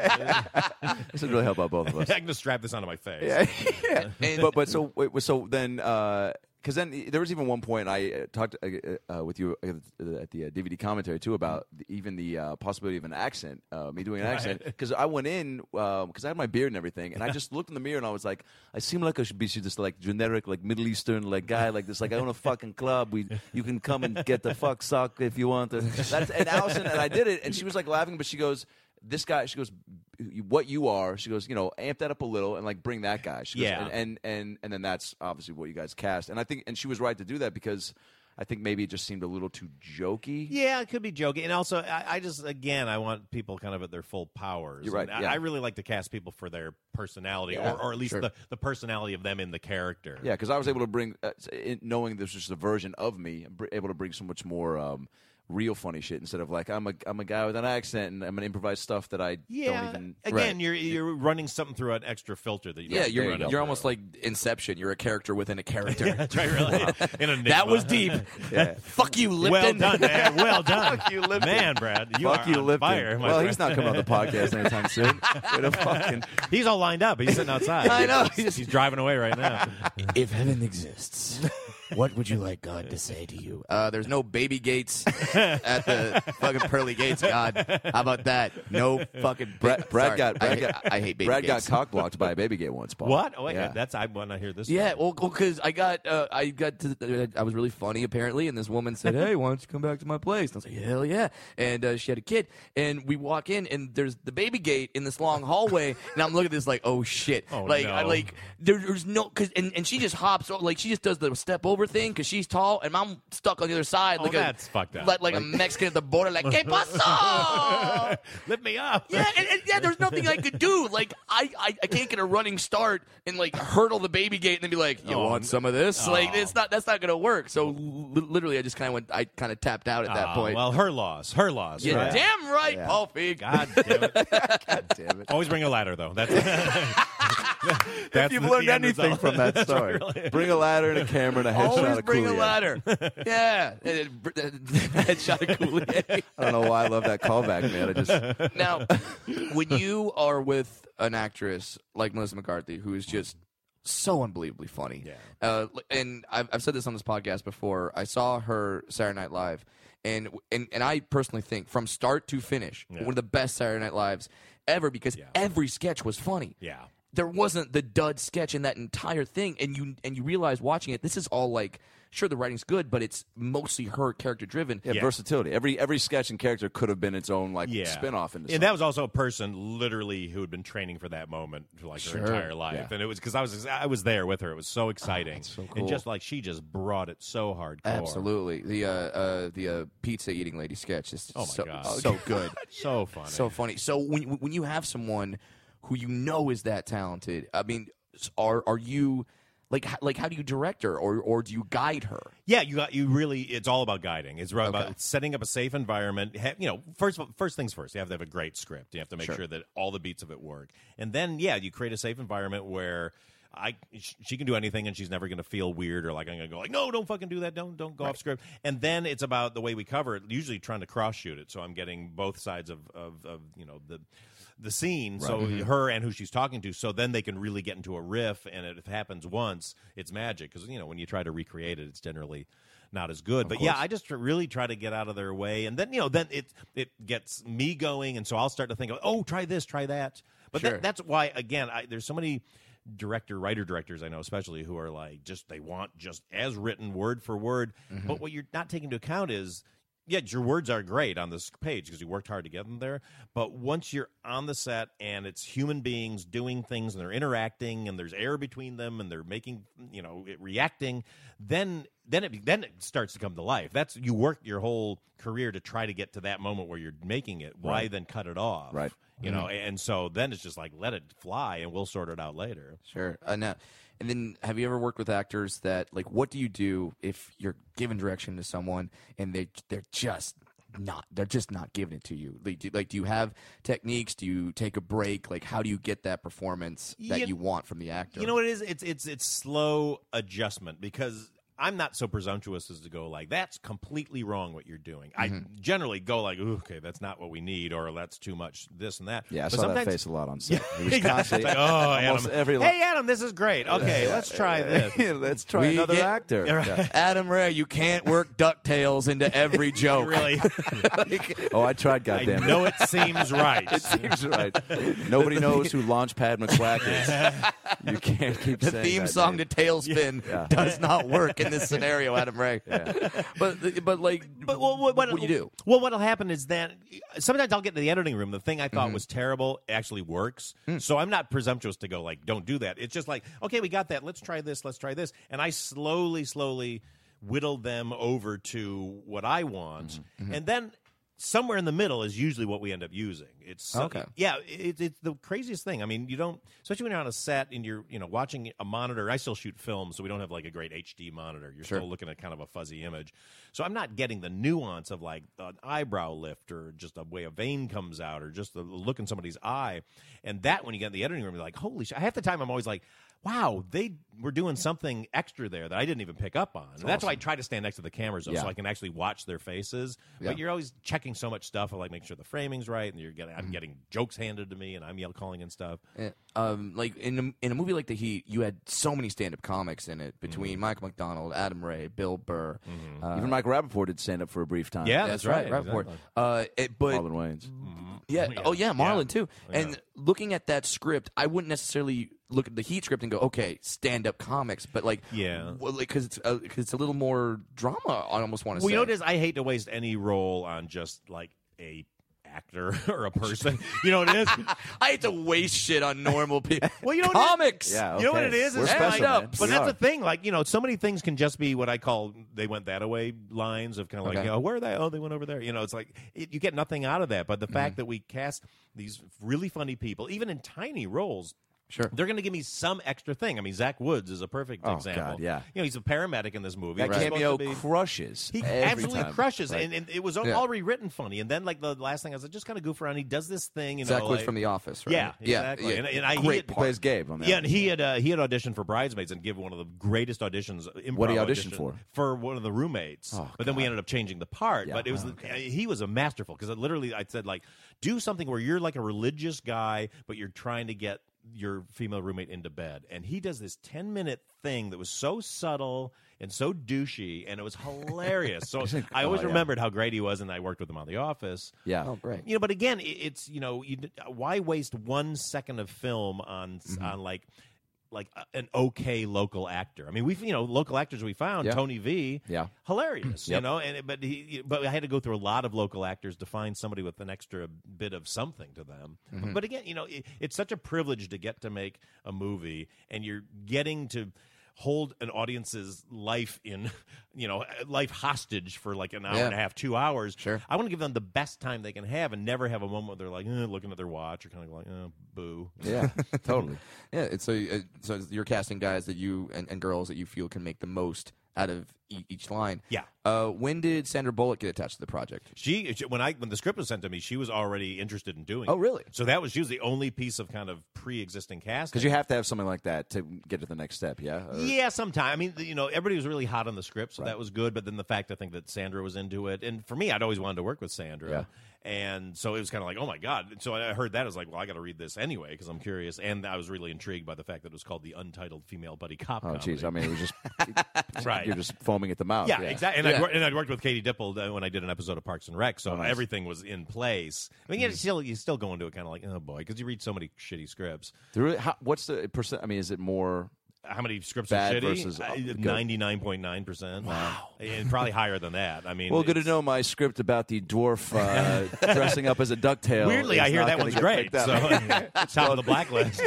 that- This would really help out both of us. I can just strap this onto my face. And- but but so wait, so then because then there was even one point I uh, talked uh, uh, with you uh, at the uh, D V D commentary too about the, even the uh, possibility of an accent, uh, me doing an accent, because I went in because I had my beard and everything, and I just looked in the mirror and I was like, I seem like I should be just like generic like Middle Eastern like guy like this, like I own a fucking club, we you can come and get the fuck suck if you want to. That's, and Allison and I did it, and she was like laughing, but she goes, this guy, she goes, what you are, she goes, you know, amp that up a little and like bring that guy. She goes, Yeah. and, and and and then that's obviously what you guys cast. And I think, and she was right to do that because I think maybe it just seemed a little too jokey. Yeah, it could be joking. And also, I, I just, again, I want people kind of at their full powers. You're right, And yeah. I, I really like to cast people for their personality, Yeah, or, or at least sure. the, the personality of them in the character. Yeah, because I was able to bring, uh, in, knowing this was just a version of me, br- able to bring so much more um, real funny shit instead of like I'm a I'm a guy with an accent and I'm gonna improvise stuff that I Yeah. don't even. Again, Right. you're you're running something through an extra filter that you yeah, don't you're run it you're through. almost like Inception. You're a character within a character. That's right, really. In a That was deep. Fuck you, Lipton. Well done, man. Well done. Fuck you, Lipton. Man, Brad. You Fuck are you, on Lipton. fire, my Well, friend. he's not coming on the podcast anytime soon. With a fucking He's all lined up. He's sitting outside. I know. He's, he's driving away right now. If heaven exists, what would you like God to say to you? Uh, there's no baby gates at the fucking pearly gates, God. How about that? No fucking. Brad, Brad Sorry, got Brad I, hate- got I hate baby Brad gates. got cock blocked by a baby gate once. Paul. What? Oh, wait, Yeah. that's I want to hear this. Yeah, story. well, because I got, uh, I got to, I was really funny apparently, and this woman said, "Hey, why don't you come back to my place?" And I was like, "Hell yeah!" And uh, she had a kid, and we walk in, and there's the baby gate in this long hallway, and I'm looking at this like, "Oh shit!" Oh, like, no. I like, there, there's no, cause, and, and she just hops, o- like she just does the step over thing because she's tall, and I'm stuck on the other side, Oh, like that's a, fucked up. like, like a Mexican at the border, like, "¿Qué pasó?" Lift me up. Yeah, and, and yeah, there's nothing I could do. Like, I, I, I can't get a running start and like hurdle the baby gate and then be like, "You Oh, want some of this?" oh. Like, it's not. That's not gonna work. So li- literally, I just kind of went. I kind of tapped out at that Oh, point. Well, her loss. Her loss. yeah, right? damn right, Yeah. Paul Feig. God damn it. God damn it. Always bring a ladder, though. That's, that's You've the- learned the end anything result. from that story. Bring a ladder and a camera and a headshot Always of bring a Coolio. ladder. Yeah, headshot of Coolio. I don't know why I love that callback, man. I just Now, when you are with an actress like Melissa McCarthy, who is just so unbelievably funny. Yeah. Uh, and I've, I've said this on this podcast before. I saw her Saturday Night Live, and and, and I personally think from start to finish, Yeah. one of the best Saturday Night Lives ever because Yeah. every sketch was funny. Yeah. There wasn't the dud sketch in that entire thing, and you and you realize watching it, this is all like, sure, the writing's good, but it's mostly her character driven. Yeah, Yeah. versatility. Every every sketch and character could have been its own like Yeah. spin-off into And that was also a person literally who had been training for that moment for like Sure. her entire life. Yeah. And it was because I was I was there with her. It was so exciting. so cool. And just like she just brought it so hardcore. Absolutely, the uh, uh, the uh, pizza eating lady sketch is Oh my so, God. so good. So funny. So funny. So when when you have someone who you know is that talented, I mean, are are you like h- like how do you direct her or or do you guide her? Yeah, you got you really. It's all about guiding. It's right Okay. about setting up a safe environment. Ha- you know, first of all, first things first. You have to have a great script. You have to make Sure. sure that all the beats of it work. And then, yeah, you create a safe environment where I sh- she can do anything, and she's never going to feel weird or like I'm going to go like, no, don't fucking do that. Don't don't go off script. And then it's about the way we cover it. Usually trying to cross shoot it, so I'm getting both sides of of, of you know the. the scene, so her and who she's talking to, so then they can really get into a riff, and if it happens once, it's magic, because, you know, when you try to recreate it, it's generally not as good. But, yeah, I just tr- really try to get out of their way, and then, you know, then it it gets me going, and so I'll start to think, oh, try this, try that. But Sure. that, that's why, again, I, there's so many director, writer directors I know especially who are like, just they want just as written, word for word. But what you're not taking into account is, yeah, your words are great on this page because you worked hard to get them there. But once you're on the set and it's human beings doing things and they're interacting and there's air between them and they're making, you know, it, reacting, then then it then it starts to come to life. That's you worked your whole career to try to get to that moment where you're making it. Why Right. then cut it off? Right. You know, and so then it's just like let it fly and we'll sort it out later. Sure. Uh, now, and then have you ever worked with actors that like what do you do if you're giving direction to someone and they they're just not they're just not giving it to you? Like do, like do you have techniques? Do you take a break? Like how do you get that performance that You- you want from the actor? You know what it is? It's it's it's slow adjustment because I'm not so presumptuous as to go like that's completely wrong what you're doing. I generally go like, "Ooh, okay, that's not what we need, or that's too much this and that. Yeah, I But saw that sometimes- face a lot on set. He was Exactly. constantly, It's like, oh, almost Adam. every hey, Adam, this is great. Okay, let's try this. let's try We another get- actor. Yeah. Adam Ray, you can't work DuckTales into every joke. Really, Oh, I tried, I goddamn it. know it seems right. It seems right. Nobody knows who Launchpad McQuack is. You can't keep The saying theme that song name. to Tailspin Yeah. does not work in this scenario, Adam Ray. Yeah. But but like, But well, what, what do you do? Well, what'll happen is that sometimes I'll get to the editing room. The thing I Mm-hmm. thought was terrible actually works. Mm. So I'm not presumptuous to go like, don't do that. It's just like, okay, we got that. Let's try this. Let's try this. And I slowly, slowly whittle them over to what I want. Mm-hmm. And then somewhere in the middle is usually what we end up using. It's so- Okay. yeah, it, it's the craziest thing. I mean, you don't, especially when you're on a set and you're, you know, watching a monitor. I still shoot film, so we don't have like a great H D monitor. You're Sure. still looking at kind of a fuzzy image. So I'm not getting the nuance of like an eyebrow lift or just a way a vein comes out or just the look in somebody's eye. And that when you get in the editing room, you're like, holy shit. Half the time I'm always like, wow, they were doing something extra there that I didn't even pick up on. And that's why I try to stand next to the cameras though, Yeah. so I can actually watch their faces. Yeah. But you're always checking so much stuff, I like making sure the framing's right, and you're getting I'm getting jokes handed to me, and I'm yell calling and stuff. Yeah. Um, like in a, in a movie like The Heat, you had so many stand-up comics in it between Mm-hmm. Michael McDonald, Adam Ray, Bill Burr. Uh, Even Mike Rappaport did stand up for a brief time. Yeah, that's, that's right, right, Rappaport. exactly. Uh, it, but Marlon Wayans. yeah, Yeah. oh yeah, Marlon Yeah. too. And Yeah. looking at that script, I wouldn't necessarily look at the Heat script and go, okay, stand-up comics, but like, Yeah. well, because it's uh, cause it's a little more drama. I almost want to Well, say. you know what it is? I hate to waste any role on just like a actor or a person. You know what it is? I hate to waste shit on normal people. Well, you know what it is? comics. Yeah, You know what okay. it is? We're It's special, like- up. man. But We that's are. the thing. Like, you know, so many things can just be what I call they went that away lines of kind of like, Okay. you know, where are they? Oh, they went over there. You know, it's like it, you get nothing out of that. But the fact that we cast these really funny people, even in tiny roles, Sure. they're going to give me some extra thing. I mean, Zach Woods is a perfect Oh, example. God, yeah. You know, he's a paramedic in this movie. That He's supposed cameo to be- crushes. He every absolutely time. crushes, Right. and, and it was Yeah. already written funny. And then, like the last thing, I was like, just kind of goof around. He does this thing, you know, Zach Woods like- from The Office, right? Yeah, exactly. Yeah, And- and I- he great had- He part. plays Gabe on that. Yeah, and he had uh, he had auditioned for Bridesmaids and given one of the greatest auditions. Improv What did he audition audition for? For one of the roommates. Oh, but then we ended up changing the part. Yeah. But it was Oh, the, he was a masterful because literally I said like do something where you're like a religious guy, but you're trying to get your female roommate into bed. And he does this ten-minute thing that was so subtle and so douchey, and it was hilarious. So I always oh, yeah. remembered how great he was, and I worked with him on The Office. Yeah. Oh, great. You know, but again, it, it's, you know, you, why waste one second of film on, Mm-hmm. on like, like uh, an okay local actor. I mean, we've, you know, local actors we found, Yeah. Tony V, Yeah. hilarious, you Yep. know, and but he, but I had to go through a lot of local actors to find somebody with an extra bit of something to them. Mm-hmm. But again, you know, it, it's such a privilege to get to make a movie, and you're getting to hold an audience's life in, you know, life hostage for like an hour Yeah. and a half, two hours. Sure. I want to give them the best time they can have and never have a moment where they're like, eh, looking at their watch or kind of like, oh, boo. Yeah, totally. Yeah, it's so uh, so you're casting guys that you and, and girls that you feel can make the most out of e- each line. Yeah. Uh, when did Sandra Bullock get attached to the project? She, she when I when the script was sent to me, she was already interested in doing. Oh, it. really? So that was she was the only piece of kind of pre-existing casting. Because you have to have something like that to get to the next step, yeah? Or- Yeah, sometime. I mean, you know, everybody was really hot on the script, so that was good. But then the fact I think that Sandra was into it, and for me, I'd always wanted to work with Sandra. Yeah. And so it was kind of like, oh my god. So I heard that, I was like, well, I got to read this anyway because I'm curious, and I was really intrigued by the fact that it was called the Untitled Female Buddy Cop. Oh, comedy. jeez. I mean, it was just Right. You're just foaming at the mouth. Yeah, exactly. And, Yeah. I'd, wor- and I'd worked with Katie Dippold uh, when I did an episode of Parks and Rec, so Oh, nice. everything was in place. I mean, you still you still go into it kind of like, oh boy, because you read so many shitty scripts. Do really- how, what's the percent? I mean, is it more? How many scripts Bad are shitty? versus, uh, good. Ninety-nine point nine percent. Wow, and probably higher than that. I mean, Well, good to it's- know my script about the dwarf uh, dressing up as a ducktail. Weirdly, is I hear not that gonna one's get great. picked So up. top of the blacklist.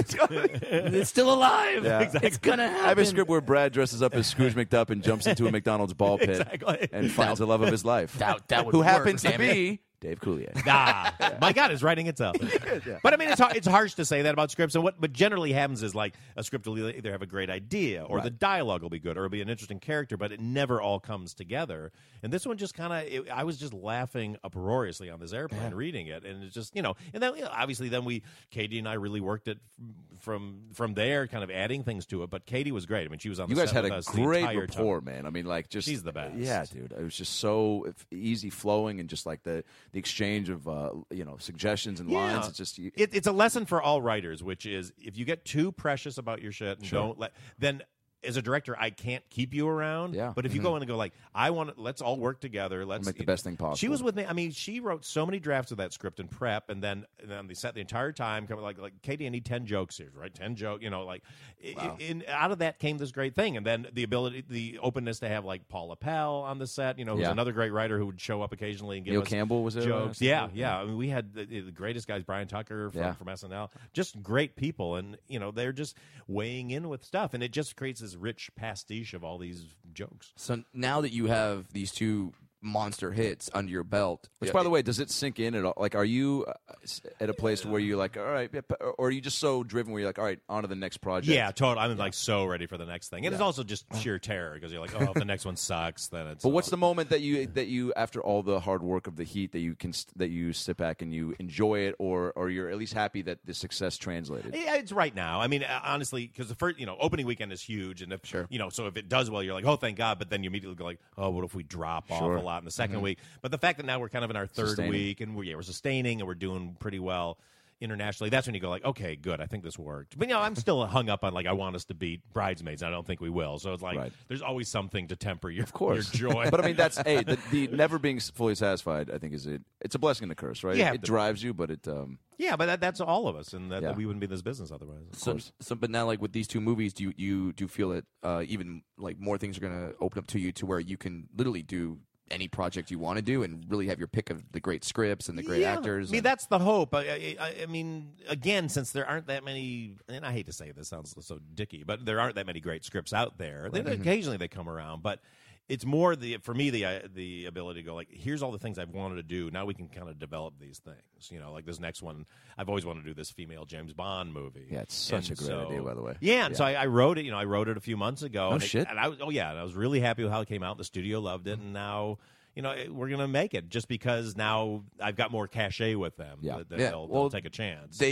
It's still alive. Yeah. It's gonna happen. I have a script where Brad dresses up as Scrooge McDuck and jumps into a McDonald's ball pit Exactly. and finds the love of his life. That- that would who work, happens to damn it. be Dave Coulier. Ah, my God, it's writing itself. But I mean, it's har- it's harsh to say that about scripts. And what what generally happens is like a script will either have a great idea, or the dialogue will be good, or it'll be an interesting character, but it never all comes together. And this one just kind of, I was just laughing uproariously on this airplane reading it, and it's just, you know, and then you know, obviously then we, Katie and I really worked it from from there, kind of adding things to it. But Katie was great. I mean, she was on. You the guys set had with a us the great entire rapport, time. man. I mean, like, just She's the best. Yeah, dude. It was just so easy flowing, and just like the the exchange of uh, you know suggestions and lines. It's just you, It, it's a lesson for all writers, which is if you get too precious about your shit and Sure. don't let, then as a director, I can't keep you around. Yeah. But if you go in and go like, I want, to, let's all work together. Let's make the best thing possible. She was with me. I mean, she wrote so many drafts of that script in prep, and then and then they sat the entire time, coming like like Katie, I need ten jokes here, right? Ten joke, you know, like. Wow. In, out of that came this great thing, and then the ability, the openness to have like Paul Appel on the set, you know, who's Yeah. another great writer who would show up occasionally and give Neil us Campbell was there, jokes. uh, Yeah, yeah. I mean, we had the, the greatest guys, Brian Tucker from, Yeah. from S N L, just great people, and you know they're just weighing in with stuff, and it just creates this rich pastiche of all these jokes. So now that you have these two monster hits under your belt, Which, by the way, does it sink in at all? Like, are you uh, at a place where you're like, all right, yeah, but- or are you just so driven where you're like, all right, on to the next project? Yeah, totally. I'm like so ready for the next thing, and it's also just sheer terror because you're like, oh, if the next one sucks, then it's. But what's the moment that you that you after all the hard work of the heat that you can that you sit back and you enjoy it, or or you're at least happy that the success translated? Yeah, it's right now. I mean, uh, honestly, because the first, you know, opening weekend is huge, and if Sure. you know, so if it does well, you're like, oh, thank God. But then you immediately go like, oh, what if we drop Sure. off a lot in the 2nd week? But the fact that now we're kind of in our third Sustaining. week, and we're yeah, we're sustaining, and we're doing pretty well internationally. That's when you go like, okay, good. I think this worked. But you know, I'm still hung up on like I want us to beat Bridesmaids. And I don't think we will. So it's like Right. there's always something to temper your Of course, your joy. But I mean, that's hey, the, the never being fully satisfied. I think is it. It's a blessing and a curse, right? You It, have it to- drives you, but it. Um, yeah, but that, that's all of us, and that, Yeah. that we wouldn't be in this business otherwise. So, so, but now, like with these two movies, do you you do you feel that uh, even like more things are going to open up to you to where you can literally do any project you want to do and really have your pick of the great scripts and the great Yeah. actors? I mean, and- that's the hope. I, I, I mean, again, since there aren't that many, and I hate to say this, sounds so dicky, but there aren't that many great scripts out there. They, Occasionally they come around, but it's more the for me the uh, the ability to go like, here's all the things I've wanted to do. Now we can kind of develop these things. You know, like this next one, I've always wanted to do this female James Bond movie. Yeah, it's such And a great idea, by the way. Yeah, and Yeah. so I, I wrote it. You know, I wrote it a few months ago. No and it- shit. and I was oh yeah, and I was really happy with how it came out. The studio loved it, and now. You know, we're going to make it just because now I've got more cachet with them. Yeah. that, that Yeah, they'll, well, they'll take a chance. they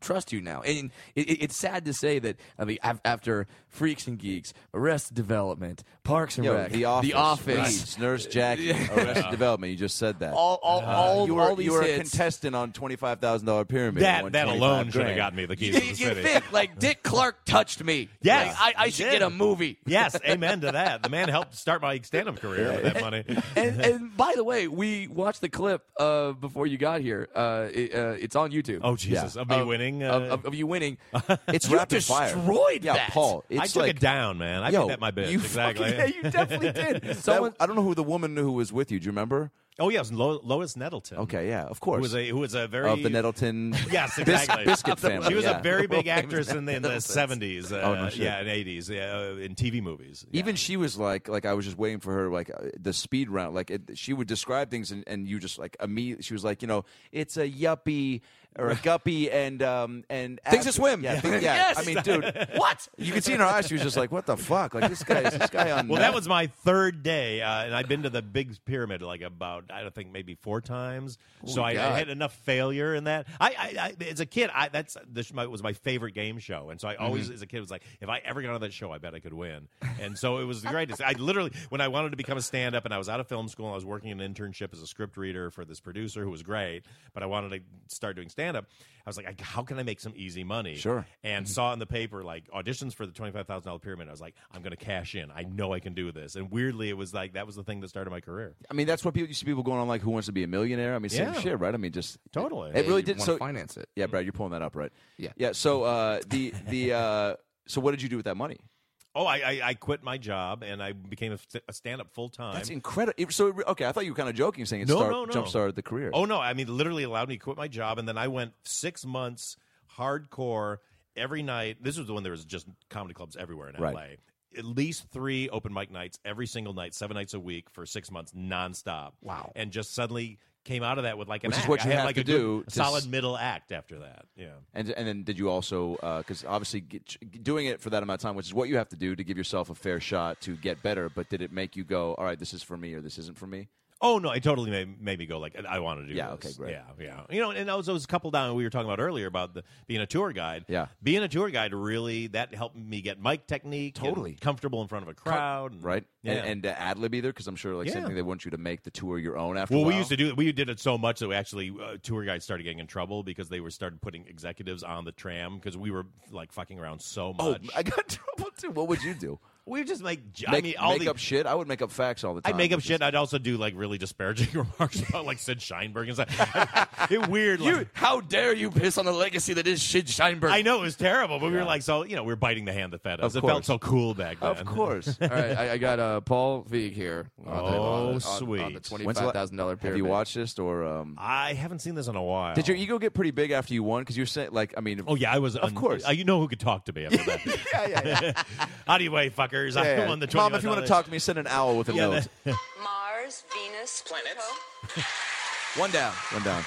trust you now. And it, it, it's sad to say that. I mean, af- after Freaks and Geeks, Arrested Development, Parks and Yo, Rec, The Office, The Office, Weeds, Nurse Jackie, Arrested Development. You just said that. all all all, you were all these you were a hits. contestant on twenty-five thousand dollar pyramid. and won That that twenty-five alone should have grand. gotten me the keys You, to the you city. think like Dick Clark touched me? Yes, Like, I, I he should did. get a movie. Yes, amen to that. The man helped start my stand-up career with that money. and, and by the way, we watched the clip uh, before you got here. Uh, it, uh, it's on YouTube. Oh Jesus! Yeah. Of me Of- winning. Uh, of, of, of you winning. It's you rapid fire. destroyed Yeah, that. Paul. It's I took like, it down, man. I yo, made that my bitch. You exactly. fucking- yeah, you definitely did. Someone- That- I don't know who the woman who was with you. Do you remember? Oh yes, Lo- Lois Nettleton. Okay, yeah, of Who course. was a who was a very of the Nettleton Yes, Bis- exactly. biscuit family. She was yeah. a very big Her name actress is in the, in the Nettleton. seventies, uh, Oh, no shit. yeah, and eighties, uh, in T V movies. Yeah. Even she was like, like I was just waiting for her, like uh, the speed round. Like it, she would describe things, and, and you just like immediately. She was like, you know, it's a yuppie or a guppy, and um and Things that swim. Yeah, thing- yeah. Yes. I mean, dude, what? You could see in her eyes. She was just like, what the fuck? Like this guy is this guy on. Well, that was my third day, uh, and I've been to the big pyramid like about I don't think maybe four times. so I, I God. had enough failure in that. I, I, I as a kid, I that's this my, was my favorite game show, and so I always, as a kid, was like, if I ever got on that show, I bet I could win. And so it was the greatest. I literally, when I wanted to become a stand-up, and I was out of film school, and I was working an internship as a script reader for this producer who was great, but I wanted to start doing stand-up. I was like, how can I make some easy money? Sure. And saw in the paper like auditions for the twenty-five thousand dollar pyramid. I was like, I'm going to cash in. I know I can do this. And weirdly, it was like that was the thing that started my career. I mean, that's what people you see people going on like Who Wants to Be a Millionaire. I mean, same Yeah. shit, right? I mean, just Totally. It really you did. wanna So finance it. Yeah, Brad, you're pulling that up, right? Yeah. Yeah. So uh, the the uh, so what did you do with that money? Oh, I, I, I quit my job and I became a, st- a stand-up full time. That's incredible. So okay, I thought you were kind of joking, saying it No, start, no, no. jump started the career. Oh no! I mean, literally allowed me to quit my job, and then I went six months hardcore every night. This was when there was just comedy clubs everywhere in Right. L A. At least three open mic nights every single night, seven nights a week for six months nonstop. Wow. And just suddenly came out of that with like an Which is act. what you I had have like to a do good, to solid s- middle act after that. Yeah. And and then did you also because obviously get, doing it for that amount of time, which is what you have to do to give yourself a fair shot to get better. But did it make you go, all right, this is for me or this isn't for me? Oh no! It totally made, made me go like I want to do. Yeah, this. okay, great. Yeah, yeah. You know, and those those couple down we were talking about earlier about the, being a tour guide. Yeah. being a tour guide really that helped me get mic technique, get Totally. comfortable in front of a crowd, and- Right? Yeah. And, and uh, ad lib either, because I'm sure like Yeah. something they want you to make the tour your own after. well, a we while. used to do we did it so much that we actually uh, tour guides started getting in trouble because they were started putting executives on the tram because we were like fucking around so Oh, much. I got in trouble too. What would you do? we would just make. j- Make, I mean, all make the, up shit. I would make up facts all the time. I'd make up which shit. is- I'd also do like really disparaging remarks about like Sid Sheinberg and stuff. It weird. Like, You, how dare you piss on the legacy that is Sid Sheinberg? I know it was terrible, but we were like, so you know, we were biting the hand that fed us. Of It felt course. so cool back then. Of course. All right, I, I got uh, Paul Feig here. On the, Oh, on, sweet. On the When's the twenty-five la- thousand dollar Have pyramid. you watched this or? Um, I haven't seen this in a while. did your ego get pretty big after you won? Because you're saying like, I mean, Oh yeah, I was. Of un- course. uh, you know who could talk to me after that. yeah, yeah, yeah. How do you weigh, fuckers? I yeah. won the Mom, if you want twenty-five to talk to me, send an owl with a Yeah, note. that- Mars, Venus, Planets. Pluto. One down. One down.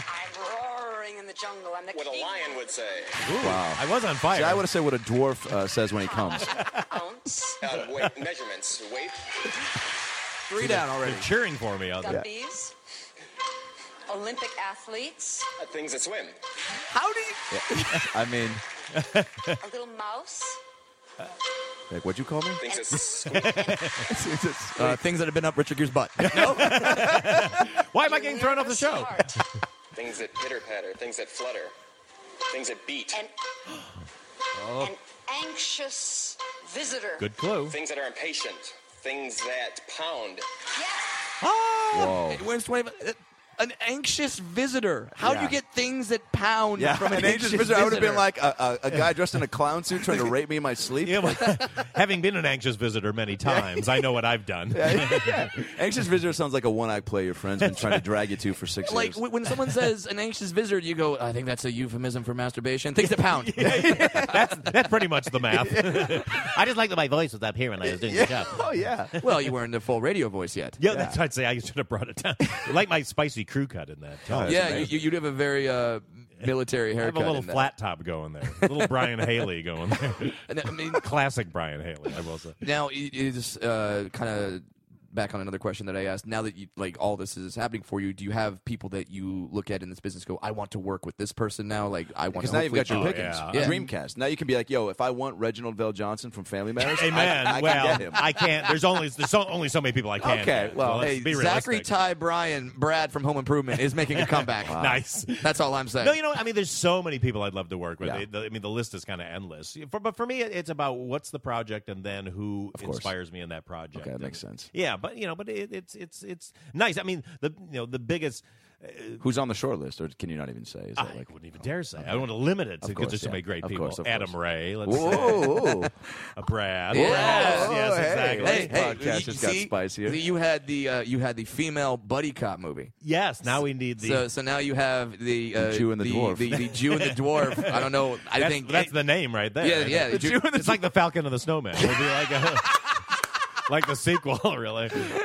I'm roaring in the jungle. I'm the What a king lion would say. Wow. I was on fire. See, I would have said what a dwarf uh, says when he comes. ounce. Uh, weight, measurements, weight. Three down already. They're cheering for me out there. Guppies. Olympic athletes. Uh, things that swim. How do you? I mean, A little mouse. like, what'd you call me? Things that squeak. Uh, things that have been up Richard Gere's butt. Why am I getting thrown off the Nervous show? heart. Things that pitter patter. Things that flutter. Things that beat. An, an anxious visitor. Good clue. Things that are impatient. Things that pound. Yes. Whoa. When's twenty? uh, An anxious visitor. How do Yeah. you get things that pound Yeah, from an, an anxious visitor. I would have been like a, a, a guy dressed in a clown suit trying to rape me in my sleep. Yeah, well, having been an anxious visitor many times, I know what I've done. Anxious visitor sounds like a one-act play your friend's been trying to drag you to for six Like years. w- when someone says an anxious visitor, you go, I think that's a euphemism for masturbation. Things that pound. That's that's pretty much the math. I just like that my voice was up here when I was doing the show. Oh yeah. Well, you weren't the full radio voice yet. Yeah, that's what I'd say. I should have brought it down. I like my spicy crew cut in that. tone. that's yeah, you, amazing. you, you'd have a very uh, military I have haircut. a little in that. flat top going there. A little Brian Haley going there. And, I mean, Classic Brian Haley, I will say. now it is uh, kind of back on another question that I asked. Now that you like all this is happening for you, do you have people that you look at in this business? Go, I want to work with this person now. Like I want Because to now you've got your Oh, pickings. yeah. Yeah. Dreamcast. Now you can be like, yo, if I want Reginald Vell Johnson from Family Matters, Amen. I, I well, can get him. I can't. There's only there's so, only so many people I can. Okay, get. well, So let's Hey, be Zachary, realistic. Ty, Brian, Brad from Home Improvement is making a comeback. Nice. That's all I'm saying. No, you know, I mean, there's so many people I'd love to work with. Yeah. It- the- I mean, the list is kind of endless. For, but for me, it- it's about what's the project and then who Of course. inspires me in that project. Okay, that And- makes sense. Yeah, but you know, but it, it's it's it's nice. I mean, the you know the biggest. Who's on the short list, or can you not even say? Is that I like, wouldn't even dare say. I don't want to limit it Of because course, there's so yeah. many great Of people. course, of Adam course. Ray, let's say. whoa, A Brad. Yeah. Brad. Yes, Hey. exactly. Hey, This hey, podcast you- just got see, spicier. You had the uh, you had the female buddy cop movie. Yes. Now we need the. So so now you have the, uh, The Jew and the dwarf. The, the Jew and the dwarf. I don't know. I that's, think that's the name right there. Yeah, yeah. The Jew and the It's like the Falcon and the Snowman. It'd be like a, like the sequel, really.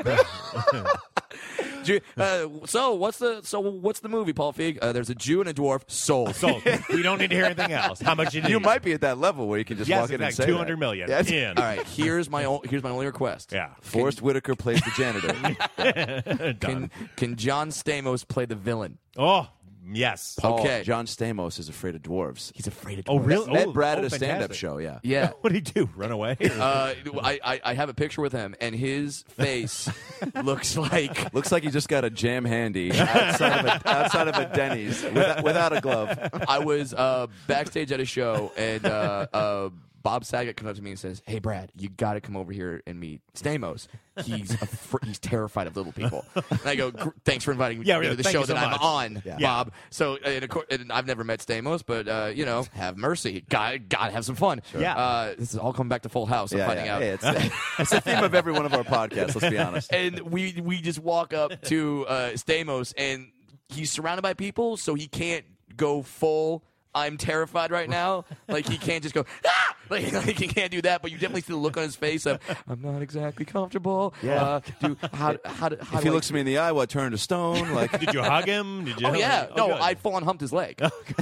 Jew, uh, so what's the so what's the movie, Paul Feig? Uh, there's a Jew and a dwarf. Sold. So we don't need to hear anything else. How much you need? you might be at that level where you can just Yes, walk in in and fact, say two hundred million. Yes. In. All right. Here's my o- here's my only request. Yeah. Forrest Whitaker plays the janitor. Can can John Stamos play the villain? Oh, yes. Paul, Okay. John Stamos is afraid of dwarves. He's afraid of. Oh, dwarves. really? Met oh, Brad oh, at a stand-up fantastic. show. Yeah. Yeah. What did he do? Run away? Uh, I, I I have a picture with him, and his face looks like Looks like he just got a jam handy outside of a, outside of a Denny's without, without a glove. I was uh, backstage at a show, and uh, uh, Bob Saget comes up to me and says, "Hey, Brad, you got to come over here and meet Stamos. He's a fr- he's terrified of little people." And I go, "Gr- "Thanks for inviting me Yeah, to really, the thank show you so that I'm much." on, Yeah. Bob." So, and, of course, and I've never met Stamos, but uh, you know, have mercy. Got got to have some fun. Yeah. Uh, this is all coming back to Full House. I'm Yeah, finding yeah. out. Hey, it's, it's the theme of every one of our podcasts. Let's be honest. And we we just walk up to uh, Stamos, and he's surrounded by people, so he can't go full. I'm terrified right now. Like he can't just go ah! like, like he can't do that. But you definitely see the look on his face of I'm not exactly comfortable. Yeah. Uh, do how how, do- how If do he I- looks me in the eye, what turn to stone? Like Did you hug him? Did you? Oh yeah, Oh, no, good. I'd full on humped his leg.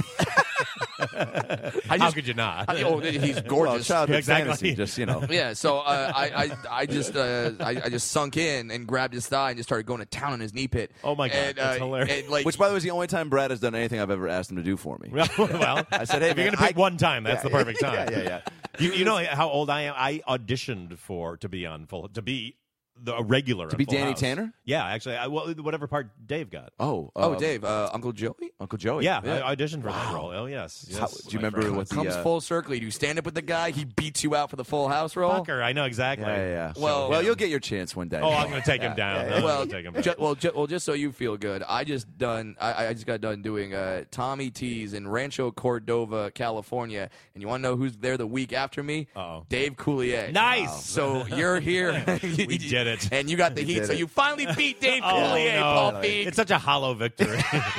I How just, could you not? I, oh, he's well, gorgeous. childhood Exactly. fantasy. Just you know. Yeah, so uh, I, I I just uh, I, I just sunk in and grabbed his thigh and just started going to town on his knee pit. Oh, my God, and, that's uh, hilarious. and, like, Which, by the way, is the only time Brad has done anything I've ever asked him to do for me. well, I said, "Hey, if you're man, gonna pick I- one time, that's Yeah, the perfect yeah, time. yeah, yeah. You, you know how old I am? I auditioned for to be on Full to be the a regular To on be Full Danny House. Tanner? Yeah, actually, I, well, whatever part Dave got. Oh, oh, uh, Dave, uh, Uncle Joey. Uncle Joey. Yeah, I auditioned for that role. Oh yes. yes How- do you my remember friend. what the Comes uh, full circle. You stand up with the guy. He beats you out for the Full House role. Fucker, I know exactly. Yeah, yeah, yeah. Well- well, you'll get your chance one day. Oh, I'm going to take him down. I'm Well, gonna take him down. ju- well, ju- well, just so you feel good, I just done. I, I just got done doing uh, Tommy T's in Rancho Cordova, California, and you want to know who's there the week after me? Uh-oh. Dave Coulier. Nice. So you're here. We did it. and you got the heat. did So it. you finally beat Dave Oh, Coulier, no. Paul Feig. It's such a hollow victory.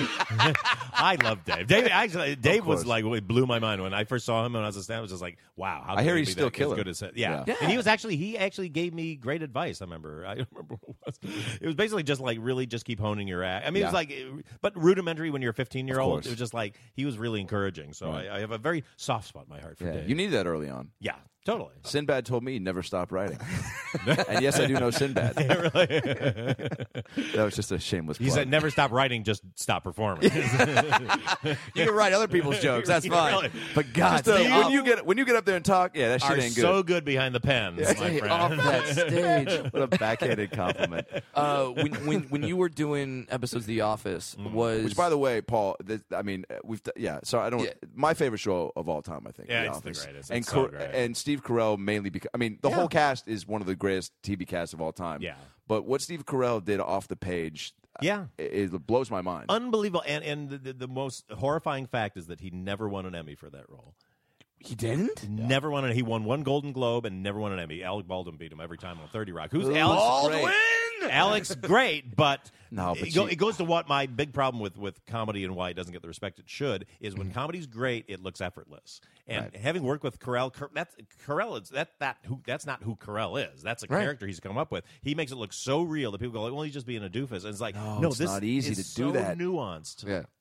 I love Dave. Dave actually, Dave was course. like, it blew my mind when I first saw him when I was a stand. I was just like, wow. How I could hear he he's be still that killing. good as yeah. Yeah. Yeah. And he was actually, he actually gave me great advice. I remember. I don't remember what it was. It was basically just like really just keep honing your act. I mean, it was Yeah. like, but rudimentary when you're a fifteen year Of old. course. It was just like he was really encouraging. So Right. I, I have a very soft spot in my heart for Yeah, Dave. you need that early on. yeah, totally. Sinbad told me he'd never stop writing. And yes, I do know Sinbad. That was just a shameless He plug. said, never stop writing, just stop performing. You can write other people's jokes. That's fine. Really? But God, Just, uh, stay when off- you get when you get up there and talk, yeah, that shit Are ain't good. so good behind the pens, my stay friend. off that stage. What a backhanded compliment. Uh, when, when when you were doing episodes of The Office, was Which, by the way, Paul, this, I mean, uh, we've yeah. So I don't. Yeah. My favorite show of all time, I think. Yeah, The it's the Office. greatest. And It's so Car- great. and Steve Carell mainly because I mean the whole cast is one of the greatest T V casts of all time. Yeah. But what Steve Carell did off the page, Yeah. it, it blows my mind. Unbelievable. And and the, the, the most horrifying fact is that he never won an Emmy for that role. he didn't. Never won an He won one Golden Globe and never won an Emmy. Alec Baldwin beat him every time on thirty Rock. Who's Alex? Baldwin. Alex, great, but, No, but it, go, you- it goes to what my big problem with, with comedy and why it doesn't get the respect it should is Mm-hmm. when comedy's great, it looks effortless. And having worked with Carell, Car- that's Carell is that that who that's not who Carell is. That's a Right. character he's come up with. He makes it look so real that people go, like, well, he's just being a doofus. And it's like, No, no, it's this not easy is to do so that. nuanced. Yeah.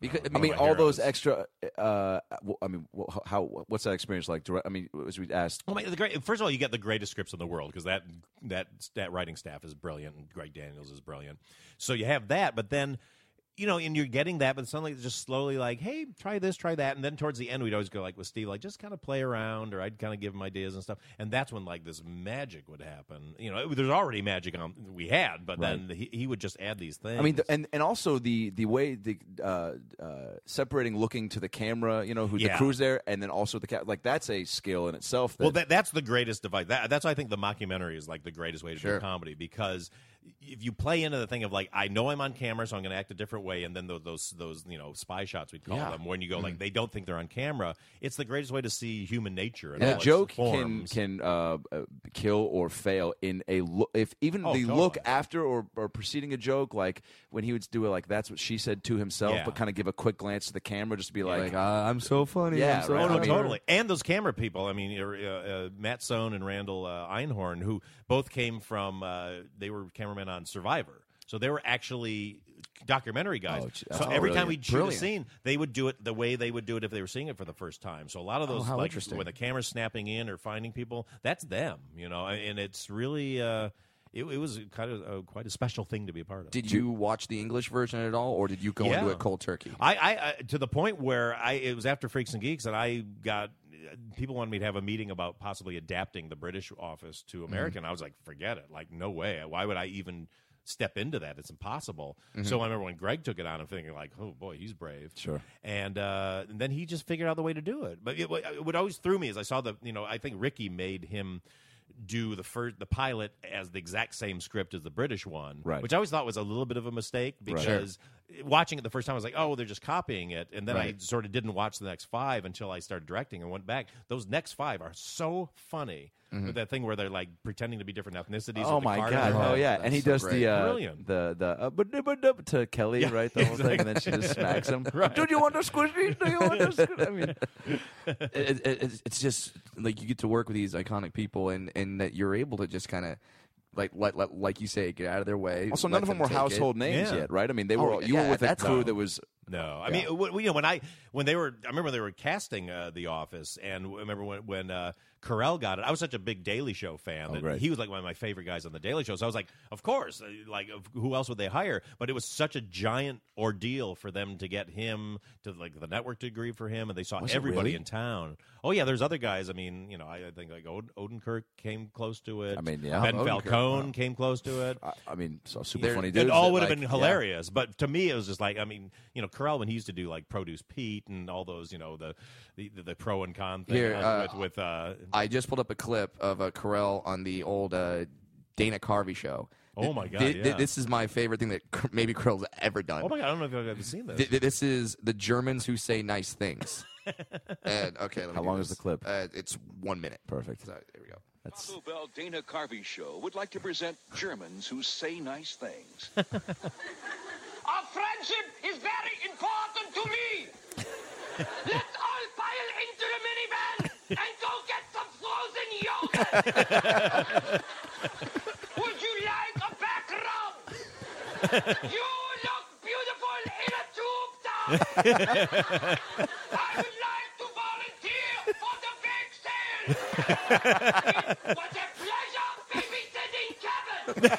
Because I mean, my all those heroes. extra. Uh, w- I mean, wh- how? What's that experience like? Direct, I mean, as we asked. Well, the great, first of all, you get the greatest scripts in the world because that that that writing staff is brilliant, and Greg Daniels is brilliant. So you have that, but then, you know, and you're getting that, but suddenly it's just slowly like, hey, try this, try that, and then towards the end, we'd always go like with Steve, like just kind of play around, or I'd kind of give him ideas and stuff, and that's when like this magic would happen. You know, it, there's already magic on we had, but then he, he would just add these things. I mean, the, and and also the the way the uh, uh, separating looking to the camera, you know, who the Yeah. crew's there, and then also the ca- like that's a skill in itself. That, Well, that, that's the greatest device. That, that's why I think the mockumentary is like the greatest way to Sure. do comedy, because if you play into the thing of like, I know I'm on camera, so I'm going to act a different way, and then those those, those you know spy shots we'd call Yeah. them, when you go like they don't think they're on camera, it's the greatest way to see human nature. And and all a its joke can forms. can uh, uh, kill or fail in a look. If even Oh, the totally. look after or, or preceding a joke, like when he would do it, like that's what she said to himself, Yeah. but kind of give a quick glance to the camera, just to be like, Like, uh, I'm so funny. Yeah, I'm so right. Oh, no, I mean- totally. And those camera people, I mean, uh, uh, Matt Sohn and Randall uh, Einhorn, who both came from, uh, they were cameramen on Survivor. So they were actually documentary guys. Oh, gee, so that's every time brilliant. we'd shoot Brilliant. a scene, they would do it the way they would do it if they were seeing it for the first time. So a lot of those, Oh, how like, interesting. when the camera's snapping in or finding people, that's them, you know, and it's really, uh, it, it was kind of uh, quite a special thing to be a part of. Did you watch the English version at all, or did you go into Yeah. it cold turkey? I, I, I to the point where I it was after Freaks and Geeks, and I got people wanted me to have a meeting about possibly adapting the British office to American. I was like, forget it, like no way. Why would I even step into that? It's impossible. So I remember when Greg took it on, I'm thinking like, oh boy, he's brave. Sure. And, uh, and then he just figured out the way to do it. But it, what always threw me is I saw the you know I think Ricky made him do the first the pilot as the exact same script as the British one, Right. which I always thought was a little bit of a mistake because watching it the first time I was like, oh, they're just copying it, and then I Right. sort of didn't watch the next five until I started directing and went back. Those next five are so funny with that thing where they're like pretending to be different ethnicities. oh with the my card god! and Oh all. yeah, That's and he so does great. the uh, Brilliant. the the uh, ba-da-ba-da to Kelly, Yeah, right? The whole thing, and then she just smacks him. Do you want a squishy? Do you want a squishy? I mean, it, it, it's- it's just like you get to work with these iconic people, and, and that you're able to just kind of like let, let like you say, get out of their way. also let none of them were take it. household names Yeah. yet, right? I mean, they Oh, were. You yeah, were with a that's crew no. that was. No, I mean, w- w- you know, when I when they were, I remember they were casting uh, The Office, and I remember when when uh, Carell got it. I was such a big Daily Show fan that great. he was like one of my favorite guys on the Daily Show. So I was like, of course, uh, like of- who else would they hire? But it was such a giant ordeal for them to get him to like the network to agree for him, and they saw Was it everybody really? in town. Oh yeah, there's other guys. I mean, you know, I, I think like Od- Odenkirk came close to it. I mean, yeah. Ben Odenkirk, Falcone wow. came close to it. I, I mean, so super They're- funny It dudes. all that, would have like, been yeah. hilarious, but to me, it was just like I mean, you know, Carell when he used to do like Produce Pete and all those, you know, the the, the pro and con thing Here, uh, uh, with with uh, I just pulled up a clip of uh, Carell on the old uh, Dana Carvey show. Oh, my God, Th- th- yeah. This is my favorite thing that Car- maybe Carell's ever done. oh my god, I don't know if I've ever seen this. Th- th- this is the Germans who say nice things. and okay, let me How do long is this. the clip? Uh, it's one minute. Perfect. So, there we go. That's Taco Bell Dana Carvey Show would like to present Germans who say nice things. Our friendship is very important to me. Let's all pile into the minivan and go get some frozen yogurt. Would you like a back rub? You look beautiful in a tube top. I would like to volunteer for the bake sale. It was a pleasure babysitting Kevin.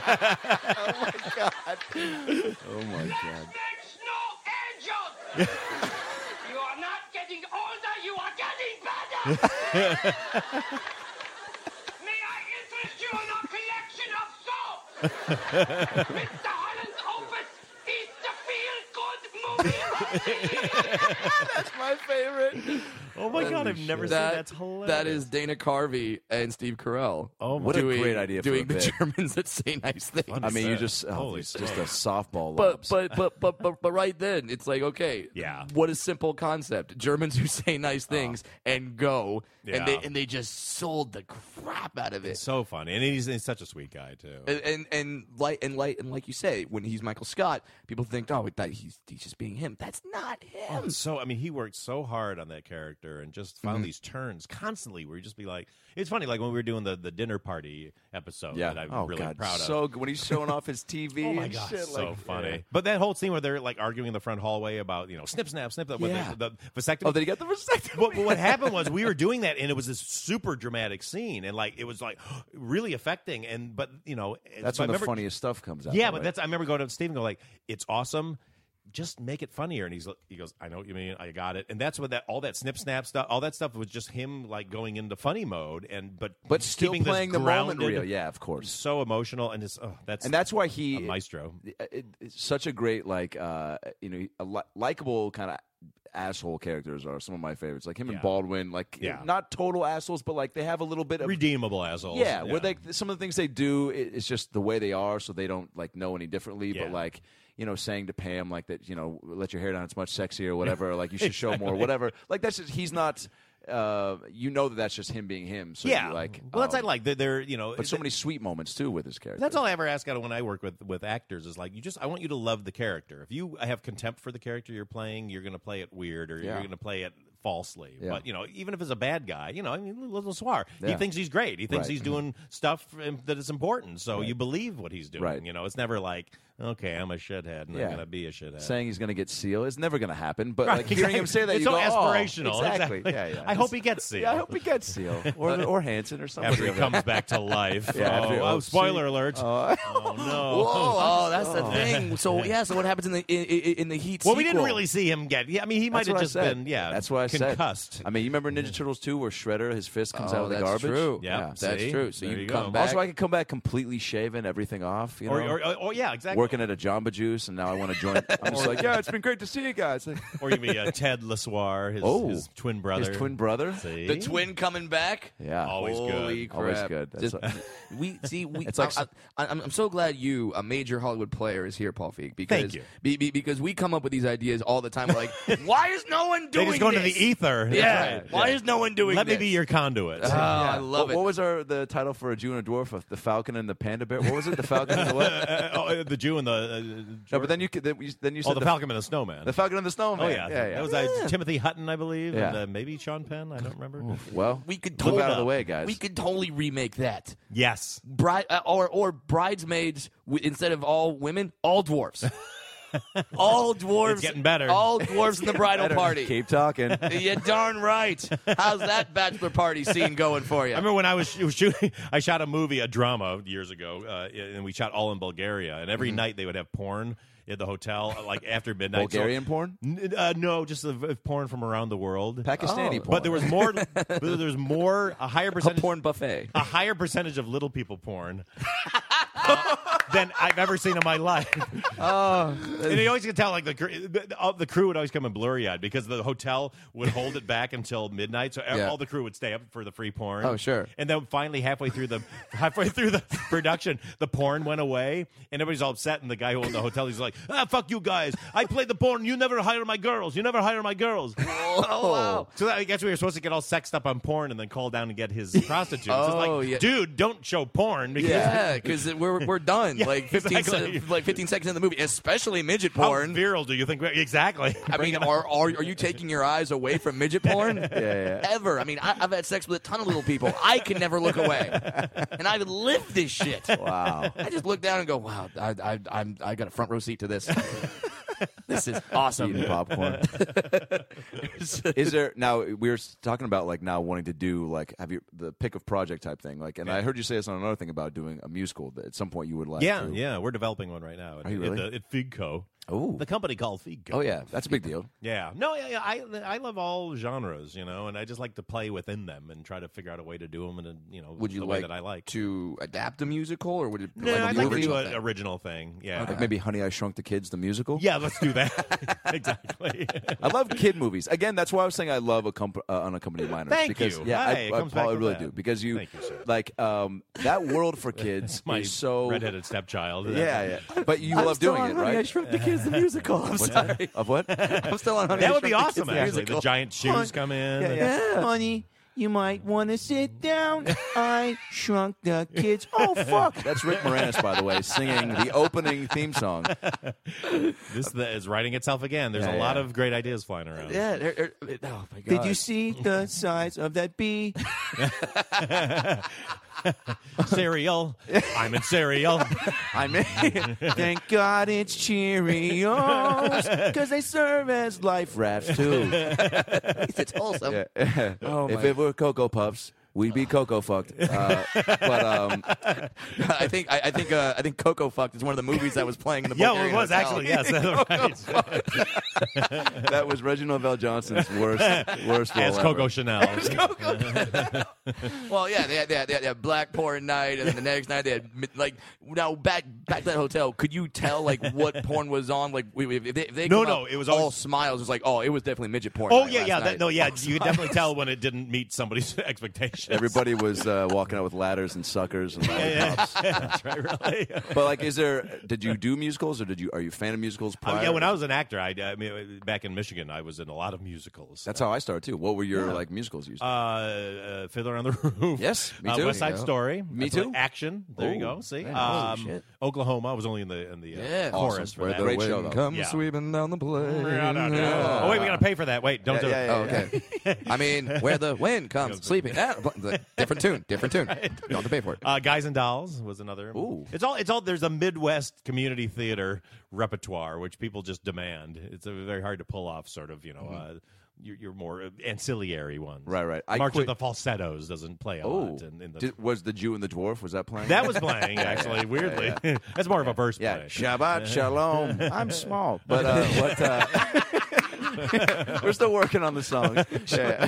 oh my Let's god. make snow angels. You are not getting older, you are getting better. May I interest you in our collection of soap? Mister Holland's Opus is the feel-good movie. That's my favorite. oh my god, I've never seen That, that. That's hilarious. that is Dana Carvey and Steve Carell. Oh, my- What a doing, great idea for Doing a the bit. Germans that say nice things. I mean, you Set. just oh, Holy it's just a smokes. softball. But lobs. but, but but but but right then it's like okay, Yeah. What a simple concept. Germans who say nice things and go, and they Yeah. and they just sold the crap out of it. It's so funny, and he's, he's such a sweet guy too. And, and and like and like and like you say, when he's Michael Scott, people think, oh, that he's he's just being him. that's not him. Oh, so I mean, he worked so hard on that character and just found Mm-hmm. these turns constantly where you just be like, it's funny, like when we were doing the, the dinner party episode Yeah. that I'm oh really God, proud of. so good when he's showing off his T V. Oh my and god, shit, so like, funny! yeah. But that whole scene where they're like arguing in the front hallway about you know snip snap snip the, Yeah. the, the vasectomy. Oh, did he get the vasectomy? What, what happened was we were doing that, and it was this super dramatic scene, and like it was like really affecting. And but you know, That's but when I the remember- funniest stuff comes out. Yeah, though, but right? that's I remember going to Steve and go like, it's awesome. Just make it funnier, and he's he goes, I know what you mean, I got it, and that's what that all that snip snap stuff, all that stuff was just him like going into funny mode, and but but still keeping this playing the moment grounded, real. Yeah, of course. so emotional, and just oh, that's And that's why he a maestro. It, it's such a great like uh, you know a li- likable kind of asshole characters are some of my favorites. Like him Yeah. and Baldwin, like Yeah. not total assholes, but like they have a little bit of Redeemable assholes. Yeah, where they some of the things they do, it, it's just the way they are, so they don't like know any differently. Yeah. But like you know, saying to Pam like that, you know, let your hair down, it's much sexier, or whatever. Like you should show more, whatever. Like that's just he's not. Uh, you know that that's just him being him. So yeah, you like well, that's um, I like. They're, they're you know, But so th- many sweet moments too with his character. That's all I ever ask out of when I work with, with actors is like, you just I want you to love the character. If you have contempt for the character you're playing, you're going to play it weird or Yeah. you're going to play it falsely. Yeah. But you know, even if it's a bad guy, you know, I mean, little Soir, he Yeah. thinks he's great. He thinks Right. he's doing stuff um, that is important. So you believe what he's doing. Right. You know, it's never like, okay, I'm a shithead and Yeah. I'm going to be a shithead. saying he's going to get seal is never going to happen. But Right, like hearing him exactly. say that, It's you so go, oh, aspirational. exactly. Exactly. Yeah, yeah. I hope he gets seal. Yeah, I hope he gets seal or or Hanson or something. After he comes back to life. Yeah, oh, after- oh, oh, spoiler see. alert. Uh, oh, no. Oh, that's the thing. So yeah, so what happens in the in, in in the Heat? Well, we didn't sequel? really see him get. Yeah, I mean, he might That's have what I just said. been. Yeah, That's what I said. concussed. I mean, you remember Ninja Turtles two where Shredder, his fist comes Oh, out of the that's garbage? true. Yeah, That's see? true. So There you, you come go. back. Also, I could come back completely shaven, everything off. You know, Or, or, or, or yeah, exactly. working at a Jamba Juice, and now I want to join. I'm just like, yeah, it's been great to see you guys. Like, or you be uh, Ted Lasoir, his, Oh, his twin brother. his twin brother. See? the twin coming back. Yeah, Always Holy good. crap. Always good. That's Just- like- we see. We. It's like I, I, I'm, I'm so glad you, a major Hollywood player, is here, Paul Feig. Because Thank you. Be, be, because we come up with these ideas all the time. We're like, why is no one They doing just go into this? the ether. That's Yeah. right. Why is no one doing Let this? me be your conduit. Oh, I love what, it. what was our the title for a Jew and a dwarf? Of the Falcon and the Panda Bear. What was it? The Falcon and the what? Uh, oh, uh, the Jew and the. Uh, No, but then you could- then you, then you said oh, the, Falcon and the Snowman. the Falcon and the Snowman. oh yeah, yeah, yeah. that was uh, Timothy Hutton, I believe, Yeah. and uh, maybe Sean Penn. I don't remember. well, we could look totally, out of the way, guys. we could totally remake that. Yes. Bride uh, or or bridesmaids w- instead of all women, all dwarfs. all dwarves. It's getting better. All dwarves in the bridal party. Keep talking. You're darn right. How's that bachelor party scene going for you? I remember when I was, was shooting, I shot a movie, a drama years ago, uh, and we shot all in Bulgaria. And every night they would have porn at the hotel, like after midnight. So- Bulgarian porn, N- uh, no, just the v- porn from around the world. Pakistani Oh. porn. But there was more. but there was more, a higher a percentage, porn buffet. a higher percentage of little people porn uh, than I've ever seen in my life. Oh, And you always could tell, like the cr- the, all- the crew would always come in blurry eyed because the hotel would hold it back until midnight, so e- Yeah. all the crew would stay up for the free porn. Oh, sure. And then finally, halfway through the halfway through the production, the porn went away, and everybody's all upset. And the guy who owned the hotel, he's like, "Ah, fuck you guys! I played the porn. You never hire my girls. You never hire my girls." Oh, wow. So that, I guess we were supposed to get all sexed up on porn and then call down and get his prostitutes. It's Oh, like, yeah. dude, don't show porn because Yeah, because we're we're done. Yeah, like fifteen, exactly. se- like fifteen seconds in the movie, especially midget how porn. virile do you think? Exactly. I mean, are, are are you taking your eyes away from midget porn? yeah, yeah. Ever? I mean, I, I've had sex with a ton of little people. I can never look away, and I've lived this shit. Wow. I just look down and go, "Wow, I I I'm, I got a front row seat to this. This is awesome." Eating popcorn. Is there now? We were talking about like now wanting to do like have you the pick of project type thing. Like, and I heard you say this on another thing about doing a musical that at some point you would like. Yeah, to. yeah, we're developing one right now. Are you really? At, the, at Figco. Oh. The company called Figco. Oh yeah, that's a big deal. Yeah. No, yeah, yeah, I I love all genres, you know, and I just like to play within them and try to figure out a way to do them in a, you know, Would you the like, way that I like. to adapt a musical, or would it be No, like a I'd like to do original an thing? original thing. Yeah. Like maybe Honey I Shrunk the Kids the musical. Yeah, let's do that. Exactly. I love kid movies. Again, that's why I was saying I love a comp- uh, unaccompanied minors. Thank because, you. Yeah, Hey, I, it I, comes Paul, back I with really that. do because you, Thank you, sir. like um, that world for kids My is so redheaded stepchild. Yeah, yeah. But you I'm love still doing on it, Honey, I right? Shrunk the Kids the musical. I'm sorry. Of what? I'm still on Honey. I That would be Shrunk the awesome, Kids the actually. musical. The giant shoes come in. Yeah, and- yeah. Honey, You might want to sit down. I shrunk the kids. Oh, fuck. That's Rick Moranis, by the way, singing the opening theme song. This is writing itself again. There's Yeah, a lot yeah. of great ideas flying around. Yeah. they're- they're- oh my god. Did you see the size of that bee? Cereal. I'm in cereal. I mean, thank God it's Cheerios, because they serve as life rafts, too. It's wholesome. Yeah. Oh, if my- it were Cocoa Puffs, we'd be Cocoa fucked. Uh, but um, I think I, I think uh, I think Coco Fucked is one of the movies that was playing in the Yeah, Bulgarian well, it was hotel. actually, yes. Right. that was Reginald Val Johnson's worst worst role As ever. Coco Chanel. Well, yeah, they had, they, had, they had they had Black Porn Night, and then the next night they had mid- like now back back to that hotel. Could you tell like what porn was on? Like, we, we- if they, if they No, come no, out it was all always- smiles. It was like, oh, it was definitely midget porn. Oh night yeah, last yeah, night. that, no, yeah. You could definitely tell when it didn't meet somebody's expectations. Everybody was uh, walking out with ladders and suckers and lollipops. That's right, really. But like, is there? Did you do musicals, or did you? Are you a fan of musicals? Uh, Prior? yeah, when I was an actor, I, I mean, back in Michigan, I was in a lot of musicals. That's how I started too. What were your like musicals? You uh, uh, Fiddler on the Roof. Yes, me Uh, too. West There Side you go. Story. Me That's too. like action. There you Oh, go. See, man, holy um, shit. Oklahoma. I was only in the in the uh, Yeah. chorus Awesome. for Where that. the Great show, though. Come Yeah. sweeping down the plane. No, no, no. Oh wait, we gotta pay for that. Wait, don't do yeah, it. yeah, Oh, okay. I mean, where the wind comes sleeping. Ah, bl- different tune. Different tune. Don't have to pay for it. Uh, Guys and Dolls was another. Ooh. It's all. It's all. There's a Midwest community theater repertoire which people just demand. It's a very hard to pull off. Sort of, you know, Mm-hmm. uh, your, your more uh, ancillary ones. Right, right. I March quit- of the Falsettos doesn't play a Oh, lot. In, in the, Did, was the Jew and the Dwarf? Was that playing? that was playing actually. Weirdly, that's more of a verse yeah. play. Shabbat shalom. I'm small, but uh, what? Uh, we're still working on the song. Yeah.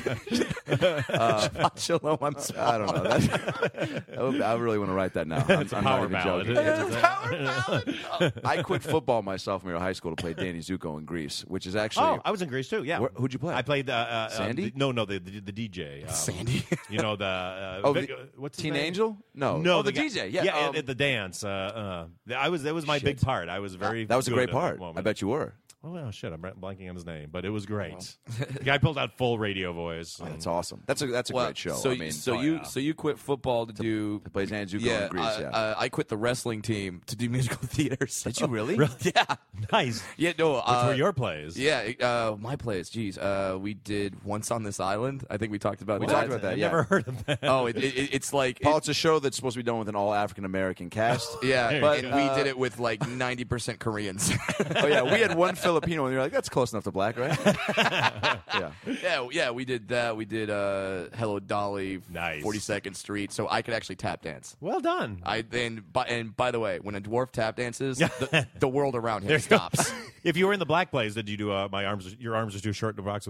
Uh, Shalom, I'm sorry. I don't know. That's, that would- I really want to write that now. I'm, It's a I'm power not even ballad. joking. I quit football my sophomore year of high school to play Danny Zuko in Greece, which is actually. Oh, I was in Greece too. Yeah. Where- who'd you play? I played uh, uh, Sandy? Uh, the, no, no, the the, the D J. Um, Sandy. You know the. Uh, Oh, Vic- the- uh, what's his Teen name? Angel? No. No, Oh, the, guy- D J. Yeah. yeah. um, at, at the dance. Uh, uh, I was. That was my big Shit. part. I was very. that was a good great at that part. moment. I bet you were. Oh well, shit! I'm blanking on his name, but it was great. The guy pulled out full radio voice. and- That's awesome. That's a that's a Well, great show. So, I you- mean, so oh, you yeah. so you quit football to do to play Danny Zuko yeah, in Greece. uh, yeah. uh, I quit the wrestling team to do musical theater. So. Did you really? Yeah. nice. Yeah. No. Which Uh, were your plays? Yeah, uh, my plays. Jeez, uh, we did Once on This Island. I think we talked about We that. talked about that, I yeah. never heard of that. Oh, it, it, it's like Paul, it- it's a show that's supposed to be done with an all African American cast. yeah, There but you we go. did it with like ninety percent Koreans. Oh yeah, we had one Filipino, and you're like, that's close enough to black, right? yeah. yeah, yeah, we did that. We did uh, Hello Dolly, Nice. forty-second Street, so I could actually tap dance. Well done. I and by, and by the way, when a dwarf tap dances, the, the world around him There you go. stops. If you were in the black plays, did you do uh, my arms? Your arms are too short to box with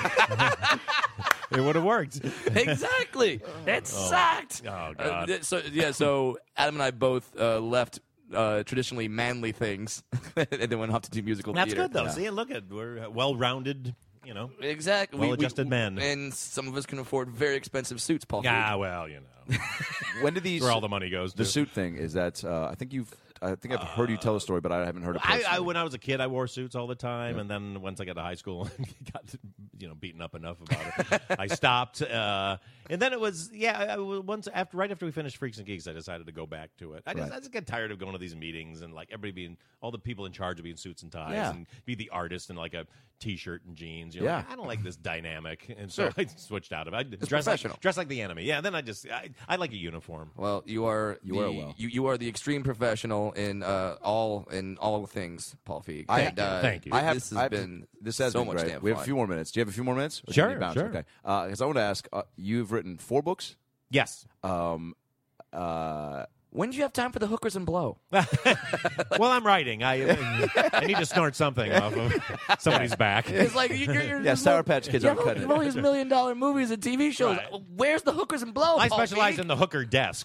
that. It would have worked. Exactly. It sucked. Oh, Uh, God. th- so yeah, so Adam and I both uh, left uh, traditionally manly things, and then went off to do musical That's theater. good though. See, look at we're well-rounded. You know. Exactly. We- we- Well-adjusted men. and some of us can afford very expensive suits. Paul. Ah, well, you know, When did these? where all the money goes. the to. suit thing is that uh, I think you've. I think I've heard you tell a story, but I haven't heard it. I, I, personally. when I was a kid, I wore suits all the time, and then once I got to high school, got you know beaten up enough about it. I stopped, uh, and then it was yeah. I, I, once after, right after we finished Freaks and Geeks, I decided to go back to it. I just, Right. I just get tired of going to these meetings and like everybody being all the people in charge of being suits and ties, Yeah. and be the artist in like a t-shirt and jeans. You know, Yeah. like, I don't like this dynamic, and so Sure. I switched out of it. I dress professional. like dress like the enemy. Yeah, then I just I, I like a uniform. Well, you are You the, are well. You, you are the extreme professional in uh, all in all things, Paul Feig. I- and, uh, Thank you. I have. This has I've, been this has so been much great. damn We have a fun. few more minutes. Do you have a few more minutes? Or do you Sure, need to bounce? sure. Okay. Because I want to ask. Uh, you've written four books. Yes. Um. Uh. When do you have time for the hookers and blow? Well, I'm writing. I I need to snort something off of somebody's back. It's like you're, you're, Yeah, Sour Patch Kids you aren't have, cutting you it. have all these million dollar movies and T V shows. Right. Where's the hookers and blow? I Paul specialize Feig? in the hooker desk.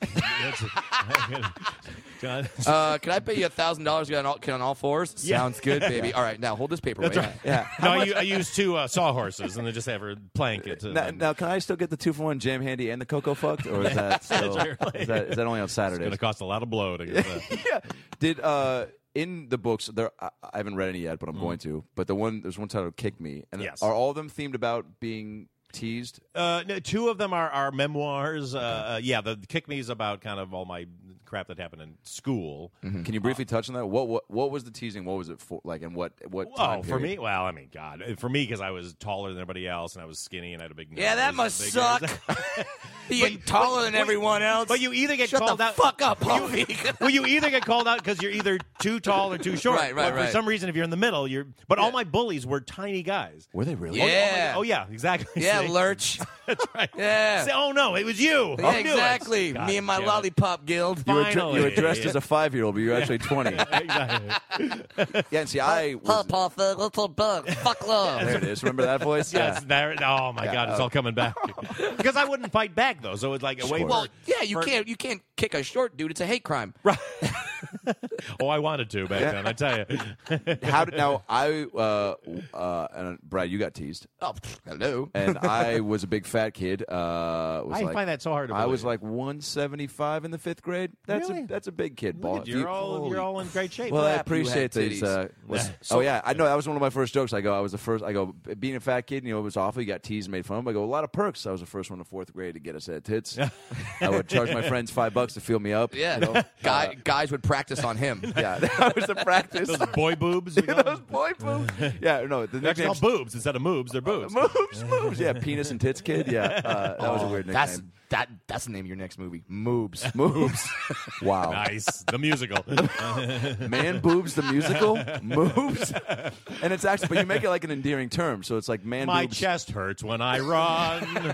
John, Uh, can I pay you a thousand dollars to get on all, get on all fours? Yeah. Sounds good, baby. All right, now hold this paperweight. That's right. Yeah. no, I, u- I use two uh, sawhorses, and they just have her plank it. and Now, then- now, can I still get the two for one jam handy and the cocoa fucked, or is that still, That's right. is, that, is that only on it's Saturdays? going to cost a lot of blow to get that. yeah. Did uh in the books there? I, I haven't read any yet, but I'm going to. But the one there's one title, "Kick Me," and Yes. are all of them themed about being teased? Uh, no, two of them are, are memoirs. Uh, uh, yeah, the Kick Me is about kind of all my crap that happened in school. Mm-hmm. Can you briefly touch on that? What what what was the teasing? What was it for? Like, and what what? Time Oh, for period? me, well, I mean, God, for me because I was taller than everybody else and I was skinny and I had a big nose. Yeah, that must big suck. ears. Being taller than everyone else. But you either get Shut called the out. fuck up, well, Paul you, Feig. well, you either get called out because you're either too tall or too short. Right, right, but for right. some reason, if you're in the middle, you're. But all my bullies were tiny guys. Were they really? Yeah. Oh, yeah, exactly. Yeah, See? Lurch. That's right. Yeah. Say, oh no, it was you. Yeah, I knew it. exactly. God Me and my damn it. lollipop guild. You were, dr- you were Finally. dressed as a five-year-old, but you're actually twenty. Exactly. Yeah, and see, I Huh, was, Paul Feig, little bug. Fuck love. there it is. Remember that voice? Yes, there, oh my Yeah, God, it's uh, all coming back. Because I wouldn't fight back though, so it's like a way. Sure. Well, for- yeah, you for- can't you can't kick a short dude. It's a hate crime. Right. Oh, I wanted to back then. I tell you. How did now? I uh, uh, and Brad, you got teased, Oh, pff, hello. and I was a big fat kid. Uh, was I like, find that so hard to I was believe. like one seventy-five in the fifth grade. That's Really? a that's a big kid. Look Ball. at you, you're all you're all in great shape. Well, I Crap, you appreciate had these. titties. Uh, was- Yeah. oh yeah, I know that was one of my first jokes. I go, I was the first. I go, being a fat kid, you know, it was awful. You got teased, made fun of. I go, a lot of perks. I was the first one in fourth grade to get a set of tits. I would charge my friends five bucks to feel me up. Yeah, you know? Guy, guys would practice on him. yeah, that was the practice. Those boy boobs. we call Those them. boy boobs. Yeah, no, the They're actually nickname's called boobs instead of moobs. They're boobs. moves, moves. Yeah, penis and tits kid. Yeah, uh, that was a weird nickname. That's that. That's the name of your next movie. Moobs. moves. Wow. Nice. The musical. Man boobs the musical moves, and it's actually, but you make it like an endearing term, so it's like man My boobs. chest hurts when I run.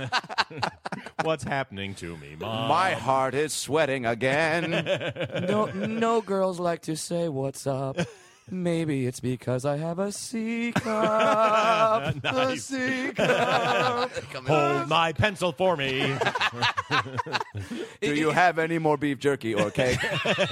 What's happening to me, Mom? My heart is sweating again. No, no girls like to say what's up. Maybe it's because I have a C cup. A Nice. C cup. Hold my pencil for me. Do you have any more beef jerky or cake?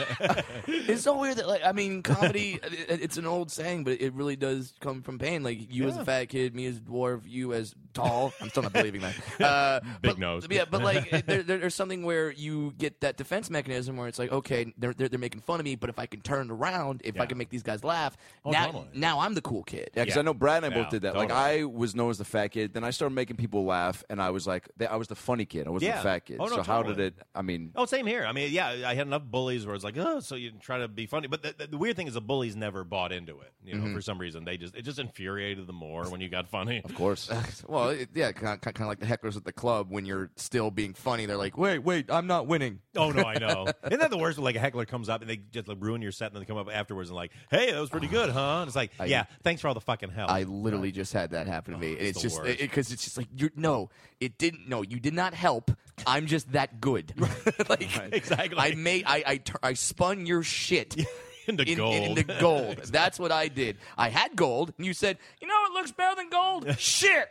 It's so weird that, like, I mean, comedy, it- it's an old saying, but it really does come from pain. Like, you as a fat kid, me as a dwarf, you as tall. I'm still not believing that. Uh, Big but- nose. Yeah, but, like, there, there, there's something where you get that defense mechanism where it's like, okay, they're, they're, they're making fun of me, but if I can turn it around, if Yeah. I can make these guys laugh, Oh, now, totally. now I'm the cool kid. Yeah, because Yeah. I know Brad and I both Yeah, did that. totally. Like I was known as the fat kid, then I started making people laugh, and I was like, I was the funny kid. I wasn't Yeah. the fat kid. Oh, no, so how totally. did it? I mean, Oh, same here. I mean, yeah, I had enough bullies where it's like, oh, so you try to be funny. But the, the, the weird thing is the bullies never bought into it. You know, Mm-hmm. for some reason, they just it just infuriated them more when you got funny. of course. Well, it, yeah, kind of, kind of like the hecklers at the club when you're still being funny. They're like, wait, wait, I'm not winning. Oh no, I know. Isn't that the worst? When, like a heckler comes up and they just like, ruin your set, and then they come up afterwards and like, hey, that was pretty good, huh? And it's like, yeah, thanks for all the fucking help. I literally just had that happen to me. and it's it's the just worst. because it's just like you no, it didn't. No, you did not help. I'm just that good. like Exactly. I made I I, tur- I spun your shit. Into in, gold. in- into gold. That's what I did. I had gold, and you said, "You know, it looks better than gold." Shit.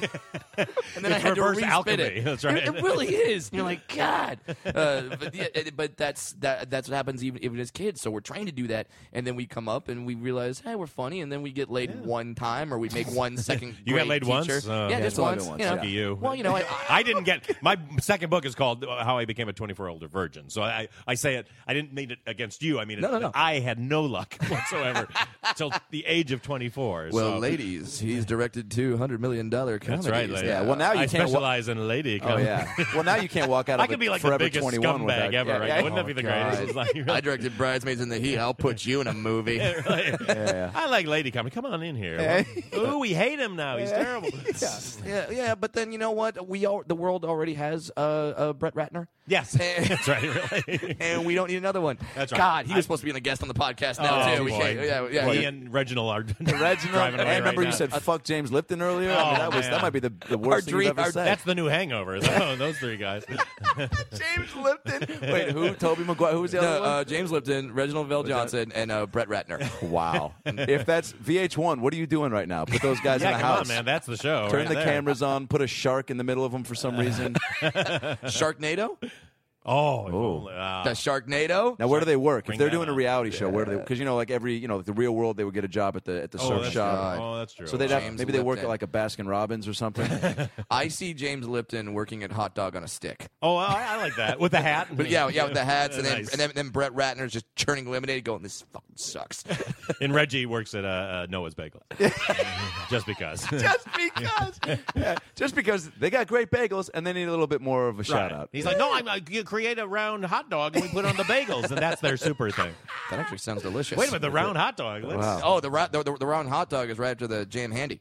And then I It's had to reverse re-spin alchemy. it. That's right. It, it really is. And you're like, God. Uh, but yeah, it- but that's that. That's what happens even even as kids. So we're trying to do that, and then we come up and we realize, hey, we're funny, and then we get laid one time, or we make one second. You got grade laid teacher. once? Uh, yeah, Yeah, just it's only once. been once, You know. Lucky you. Well, you know, I, I didn't get my second book is called How I Became a twenty-four Older Virgin. So I, I say it. I didn't mean it against you. I mean, it, No, no, no. I had no luck whatsoever till the age of twenty-four. well, so. ladies, he's directed two hundred million dollar comedies. That's right. Lady. Yeah, well, now you I can't wa- specialize in lady. Oh comedy. yeah. Well, now you can't walk out of I could it be like the Forever biggest twenty-one scumbag without, ever. yeah, right? yeah. Wouldn't that be the God. greatest? It's like, I directed Bridesmaids in the Heat. I'll put you in a movie. yeah. yeah. I like lady comedy. Come on in here. Ooh, we hate him now. He's terrible. Yeah, yeah, but then you know what? We all the world already has uh, uh, Brett Ratner, Yes, that's right. Really. and we don't need another one. That's right. God, he was I- supposed to be a guest on the podcast now Oh, too. We boy. can't, yeah, yeah. He he- and Reginald are Reginald, driving away I remember right you now. said "fuck James Lipton" earlier. I mean, Oh, that was man. that might be the, the worst thing dream- you've ever our- said. That's the new Hangover. Oh, those three guys. James Lipton. Wait, who? Toby Maguire. Who was the no, other one? uh, James Lipton, Reginald Vell Johnson, and uh, Brett Ratner. Wow. If that's V H one, what are you doing right now? Put those guys Yeah, in the come house. on, man. That's the show. Turn right the there. cameras on. Put a shark in the middle of them for some reason. Sharknado. Oh, if Oh. only- ah. The Sharknado. Now, where do they work? Bring If they're that doing a up. reality show, where do they? Because you know, like every, you know, like the Real World, they would get a job at the at the oh, surf that's shop. true. Oh, that's true. So they'd have, James maybe they work Lipton. at like a Baskin Robbins or something. I see James Lipton working at Hot Dog on a Stick. Oh, I, I like that with the hat. But yeah, yeah, with the hats, and then Nice. and then, then Brett Ratner's just churning lemonade, going, "This fucking sucks." And Reggie works at uh, uh, Noah's Bagel. Just because. just because, yeah, just because they got great bagels, and they need a little bit more of a shout Right. out. He's like, no, I'm, I you create a round hot dog and we put it on the bagels, and that's their super thing. That actually sounds delicious. Wait a minute, the round hot dog. Let's, Wow. Oh, the, ra- the, the the round hot dog is right after the jam handy.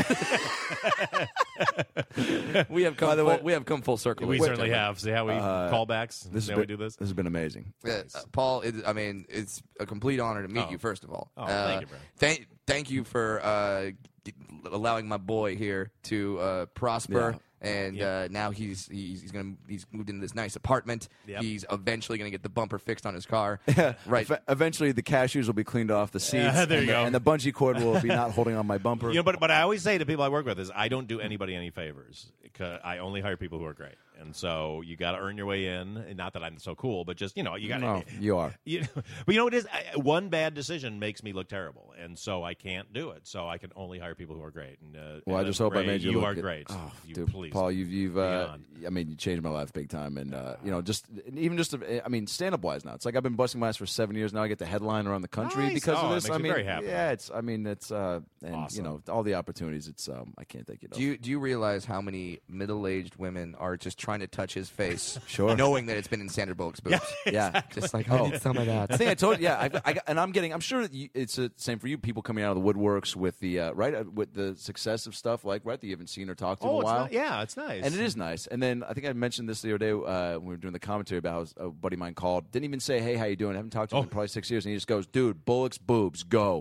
we have come. By the full, way- we have come full circle. We Wait, certainly have. See how we Uh, callbacks? This See has how we been, do this? This has been amazing. Uh, uh, Paul, it, I mean, it's a complete honor to meet Oh. you. First of all, Oh, uh, thank you, bro. Thank, thank you for uh, g- allowing my boy here to uh, prosper. And Yeah. uh, now he's he's, he's gonna he's moved into this nice apartment. Yep. He's eventually gonna get the bumper fixed on his car. Right. Ev- Eventually, the cashews will be cleaned off the seats. Yeah, there and you the, go. And the bungee cord will be not holding on my bumper. You know, but but I always say to people I work with is I don't do anybody any favors. 'Cause I only hire people who are great, and so you got to earn your way in. And not that I'm so cool, but just you know you got to. No, you are. You know, but you know what it is? I, one bad decision makes me look terrible, and so I can't do it. So I can only hire people who are great. And, uh, Well, I and just uh, hope I Ray, made you. You look are good. great. Oh, you dude, please, Paul, you've you've. Uh, Beyond. I mean, you changed my life big time, and uh, you know, just even just. I mean, stand up wise now. It's like I've been busting my ass for seven years now. I get to headline around the country Nice. because Oh, of that this. makes I me mean, very happy. yeah, it's. I mean, it's. Uh, and Awesome. you know, all the opportunities. It's. Um, I can't thank you enough. Do you do you realize how many middle aged women are just trying to touch his face, Sure. knowing that it's been in Sandra Bullock's boobs? yeah. Just like Oh. I need some of that. I think I told you. Yeah, I, I got, and I'm getting. I'm sure that you, it's the same for you. People coming out of the woodworks with the uh, right uh, with the success of stuff like right that you haven't seen or talked to Oh, in a it's while. not, yeah, it's nice, And it is nice. And then I think I mentioned this the other day uh, when we were doing the commentary about how a buddy of mine called. Didn't even say, "Hey, how you doing?" I haven't talked to him Oh. in probably six years, and he just goes, "Dude, Bullock's boobs, go."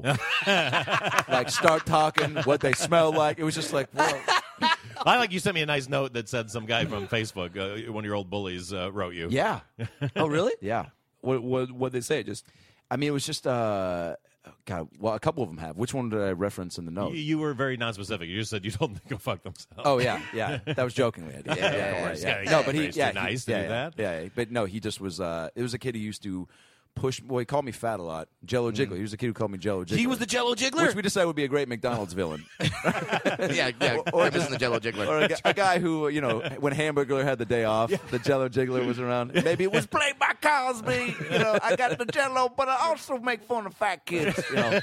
Like start talking what they smell like. It was just like, whoa. I like you sent me a nice note that said some guy from Facebook, uh, one of your old bullies, uh, wrote you. Yeah, Oh, really? yeah. What what what they say? Just I mean, it was just. Uh, God, well, a couple of them have. Which one did I reference in the note? You, you were very non-specific. You just said you told them to go fuck themselves. Oh yeah, yeah. That was jokingly. I did. Yeah, yeah, yeah, course. yeah. Yeah, No, yeah, but he, it's yeah, too he- nice to yeah, do yeah, that. Yeah, yeah. But no, he just was. Uh, it was a kid who used to push. Well, he called me fat a lot. Jello Jiggler. He was a kid who called me Jello Jiggler. he was the Jello Jiggler. which we decided would be a great McDonald's villain, yeah, yeah. or Or just- the Jello Jiggler. or a, gu- a guy who, you know, when Hamburglar had the day off, the Jello Jiggler was around. Maybe it was played by Cosby. You know, I got the Jello, but I also make fun of fat kids. You know,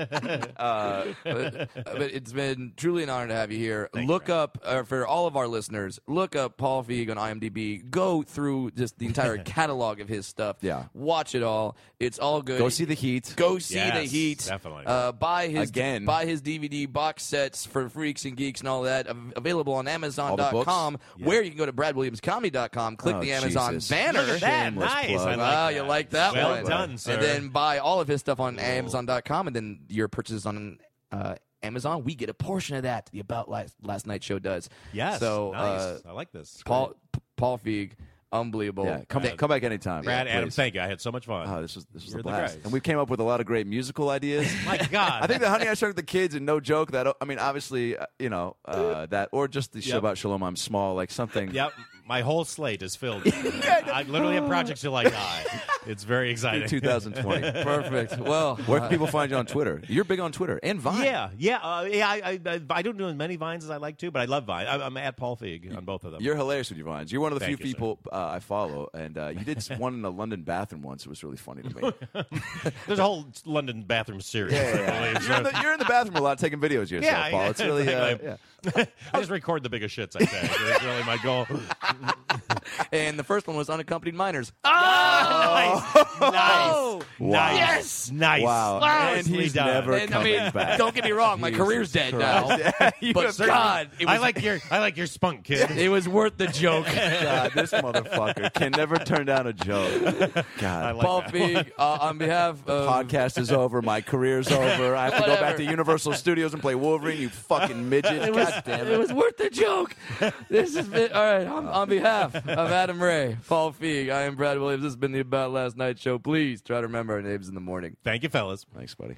Uh, but, but it's been truly an honor to have you here. Thank look you, up, uh, for all of our listeners, look up Paul Feig on IMDb. Go through just the entire catalog of his stuff. Yeah. Watch it all. It's all good. go see the Heat. Go see Yes, the Heat. definitely. Uh, buy his Again. buy his D V D box sets for freaks and geeks and all that. Av- available on Amazon dot com, Yeah. where you can go to brad williams comedy dot com, click Oh, the Amazon Jesus. banner. Look at that. Shameless Nice. plug. I like Ah, that. you like that well one. done, sir. And then buy all of his stuff on amazon dot com, and then your purchases on uh, Amazon, we get a portion of that. The About Last, Last Night show does. yes, So, nice. uh, I like this. Paul P- Paul Feig, unbelievable. Yeah, come, Th- come back anytime. Brad, yeah, Adam, please. thank you. I had so much fun. Oh, this was this was You're a the blast, greats. and we came up with a lot of great musical ideas. My God. I think the Honey I Shrunk the Kids, and no joke that I mean, obviously, uh, you know uh, that, or just the show Yep. about Shalom I'm Small, like something. Yep, my whole slate is filled. I literally have projects till I die. It's very exciting. two thousand twenty. Perfect. Well, Where uh, can people find you on Twitter? You're big on Twitter and Vine. Yeah, yeah, uh, yeah. I, I I don't do as many vines as I like to, but I love Vine. I, I'm at Paul Feig on both of them. You're hilarious with your vines. You're one of the Thank few you, sir. people uh, I follow, and uh, you did one in a London bathroom once. It was really funny to me. There's a whole London bathroom series. Yeah, yeah, I yeah. believe, You're, in so- the, you're in the bathroom a lot, taking videos of yourself, Yeah, Paul. yeah, It's really, uh, exactly. yeah. I just record the biggest shits. I say that's really my goal. and the first one was unaccompanied minors. Nice, nice, Wow. nice, nice. Wow. Nicely And he's done. never And, I coming mean, back. don't get me wrong, my Jesus career's dead Christ. now. You But have- God, it was, I like your I like your spunk, kid. it was worth the joke. God, this motherfucker can never turn down a joke. God. I like Paul that. Feig, uh, on behalf of Podcast is over. My career's over. I have to go back Whatever. to Universal Studios and play Wolverine. You fucking midget! God damn It it! was worth the joke. This has been all right. On, on behalf of Adam Ray, Paul Feig, I am Brad Williams. This has been the About Last Night show. Please try to remember our names in the morning. Thank you, fellas. Thanks, buddy.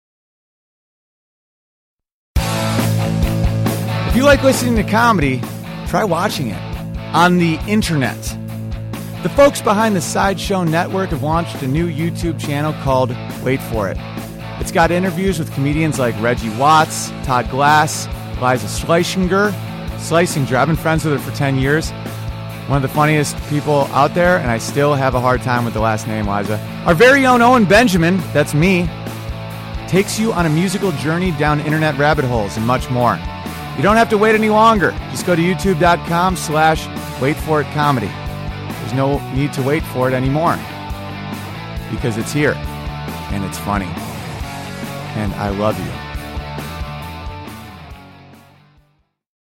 If you like listening to comedy, try watching it on the internet. The folks behind the Sideshow Network have launched a new YouTube channel called Wait For It. It's got interviews with comedians like Reggie Watts, Todd Glass, Liza Schlesinger. Schlesinger, I've been friends with her for ten years. One of the funniest people out there, and I still have a hard time with the last name, Liza. Our very own Owen Benjamin, that's me, takes you on a musical journey down internet rabbit holes and much more. You don't have to wait any longer. Just go to youtube.com slash wait for it comedy. There's no need to wait for it anymore because it's here and it's funny. And I love you.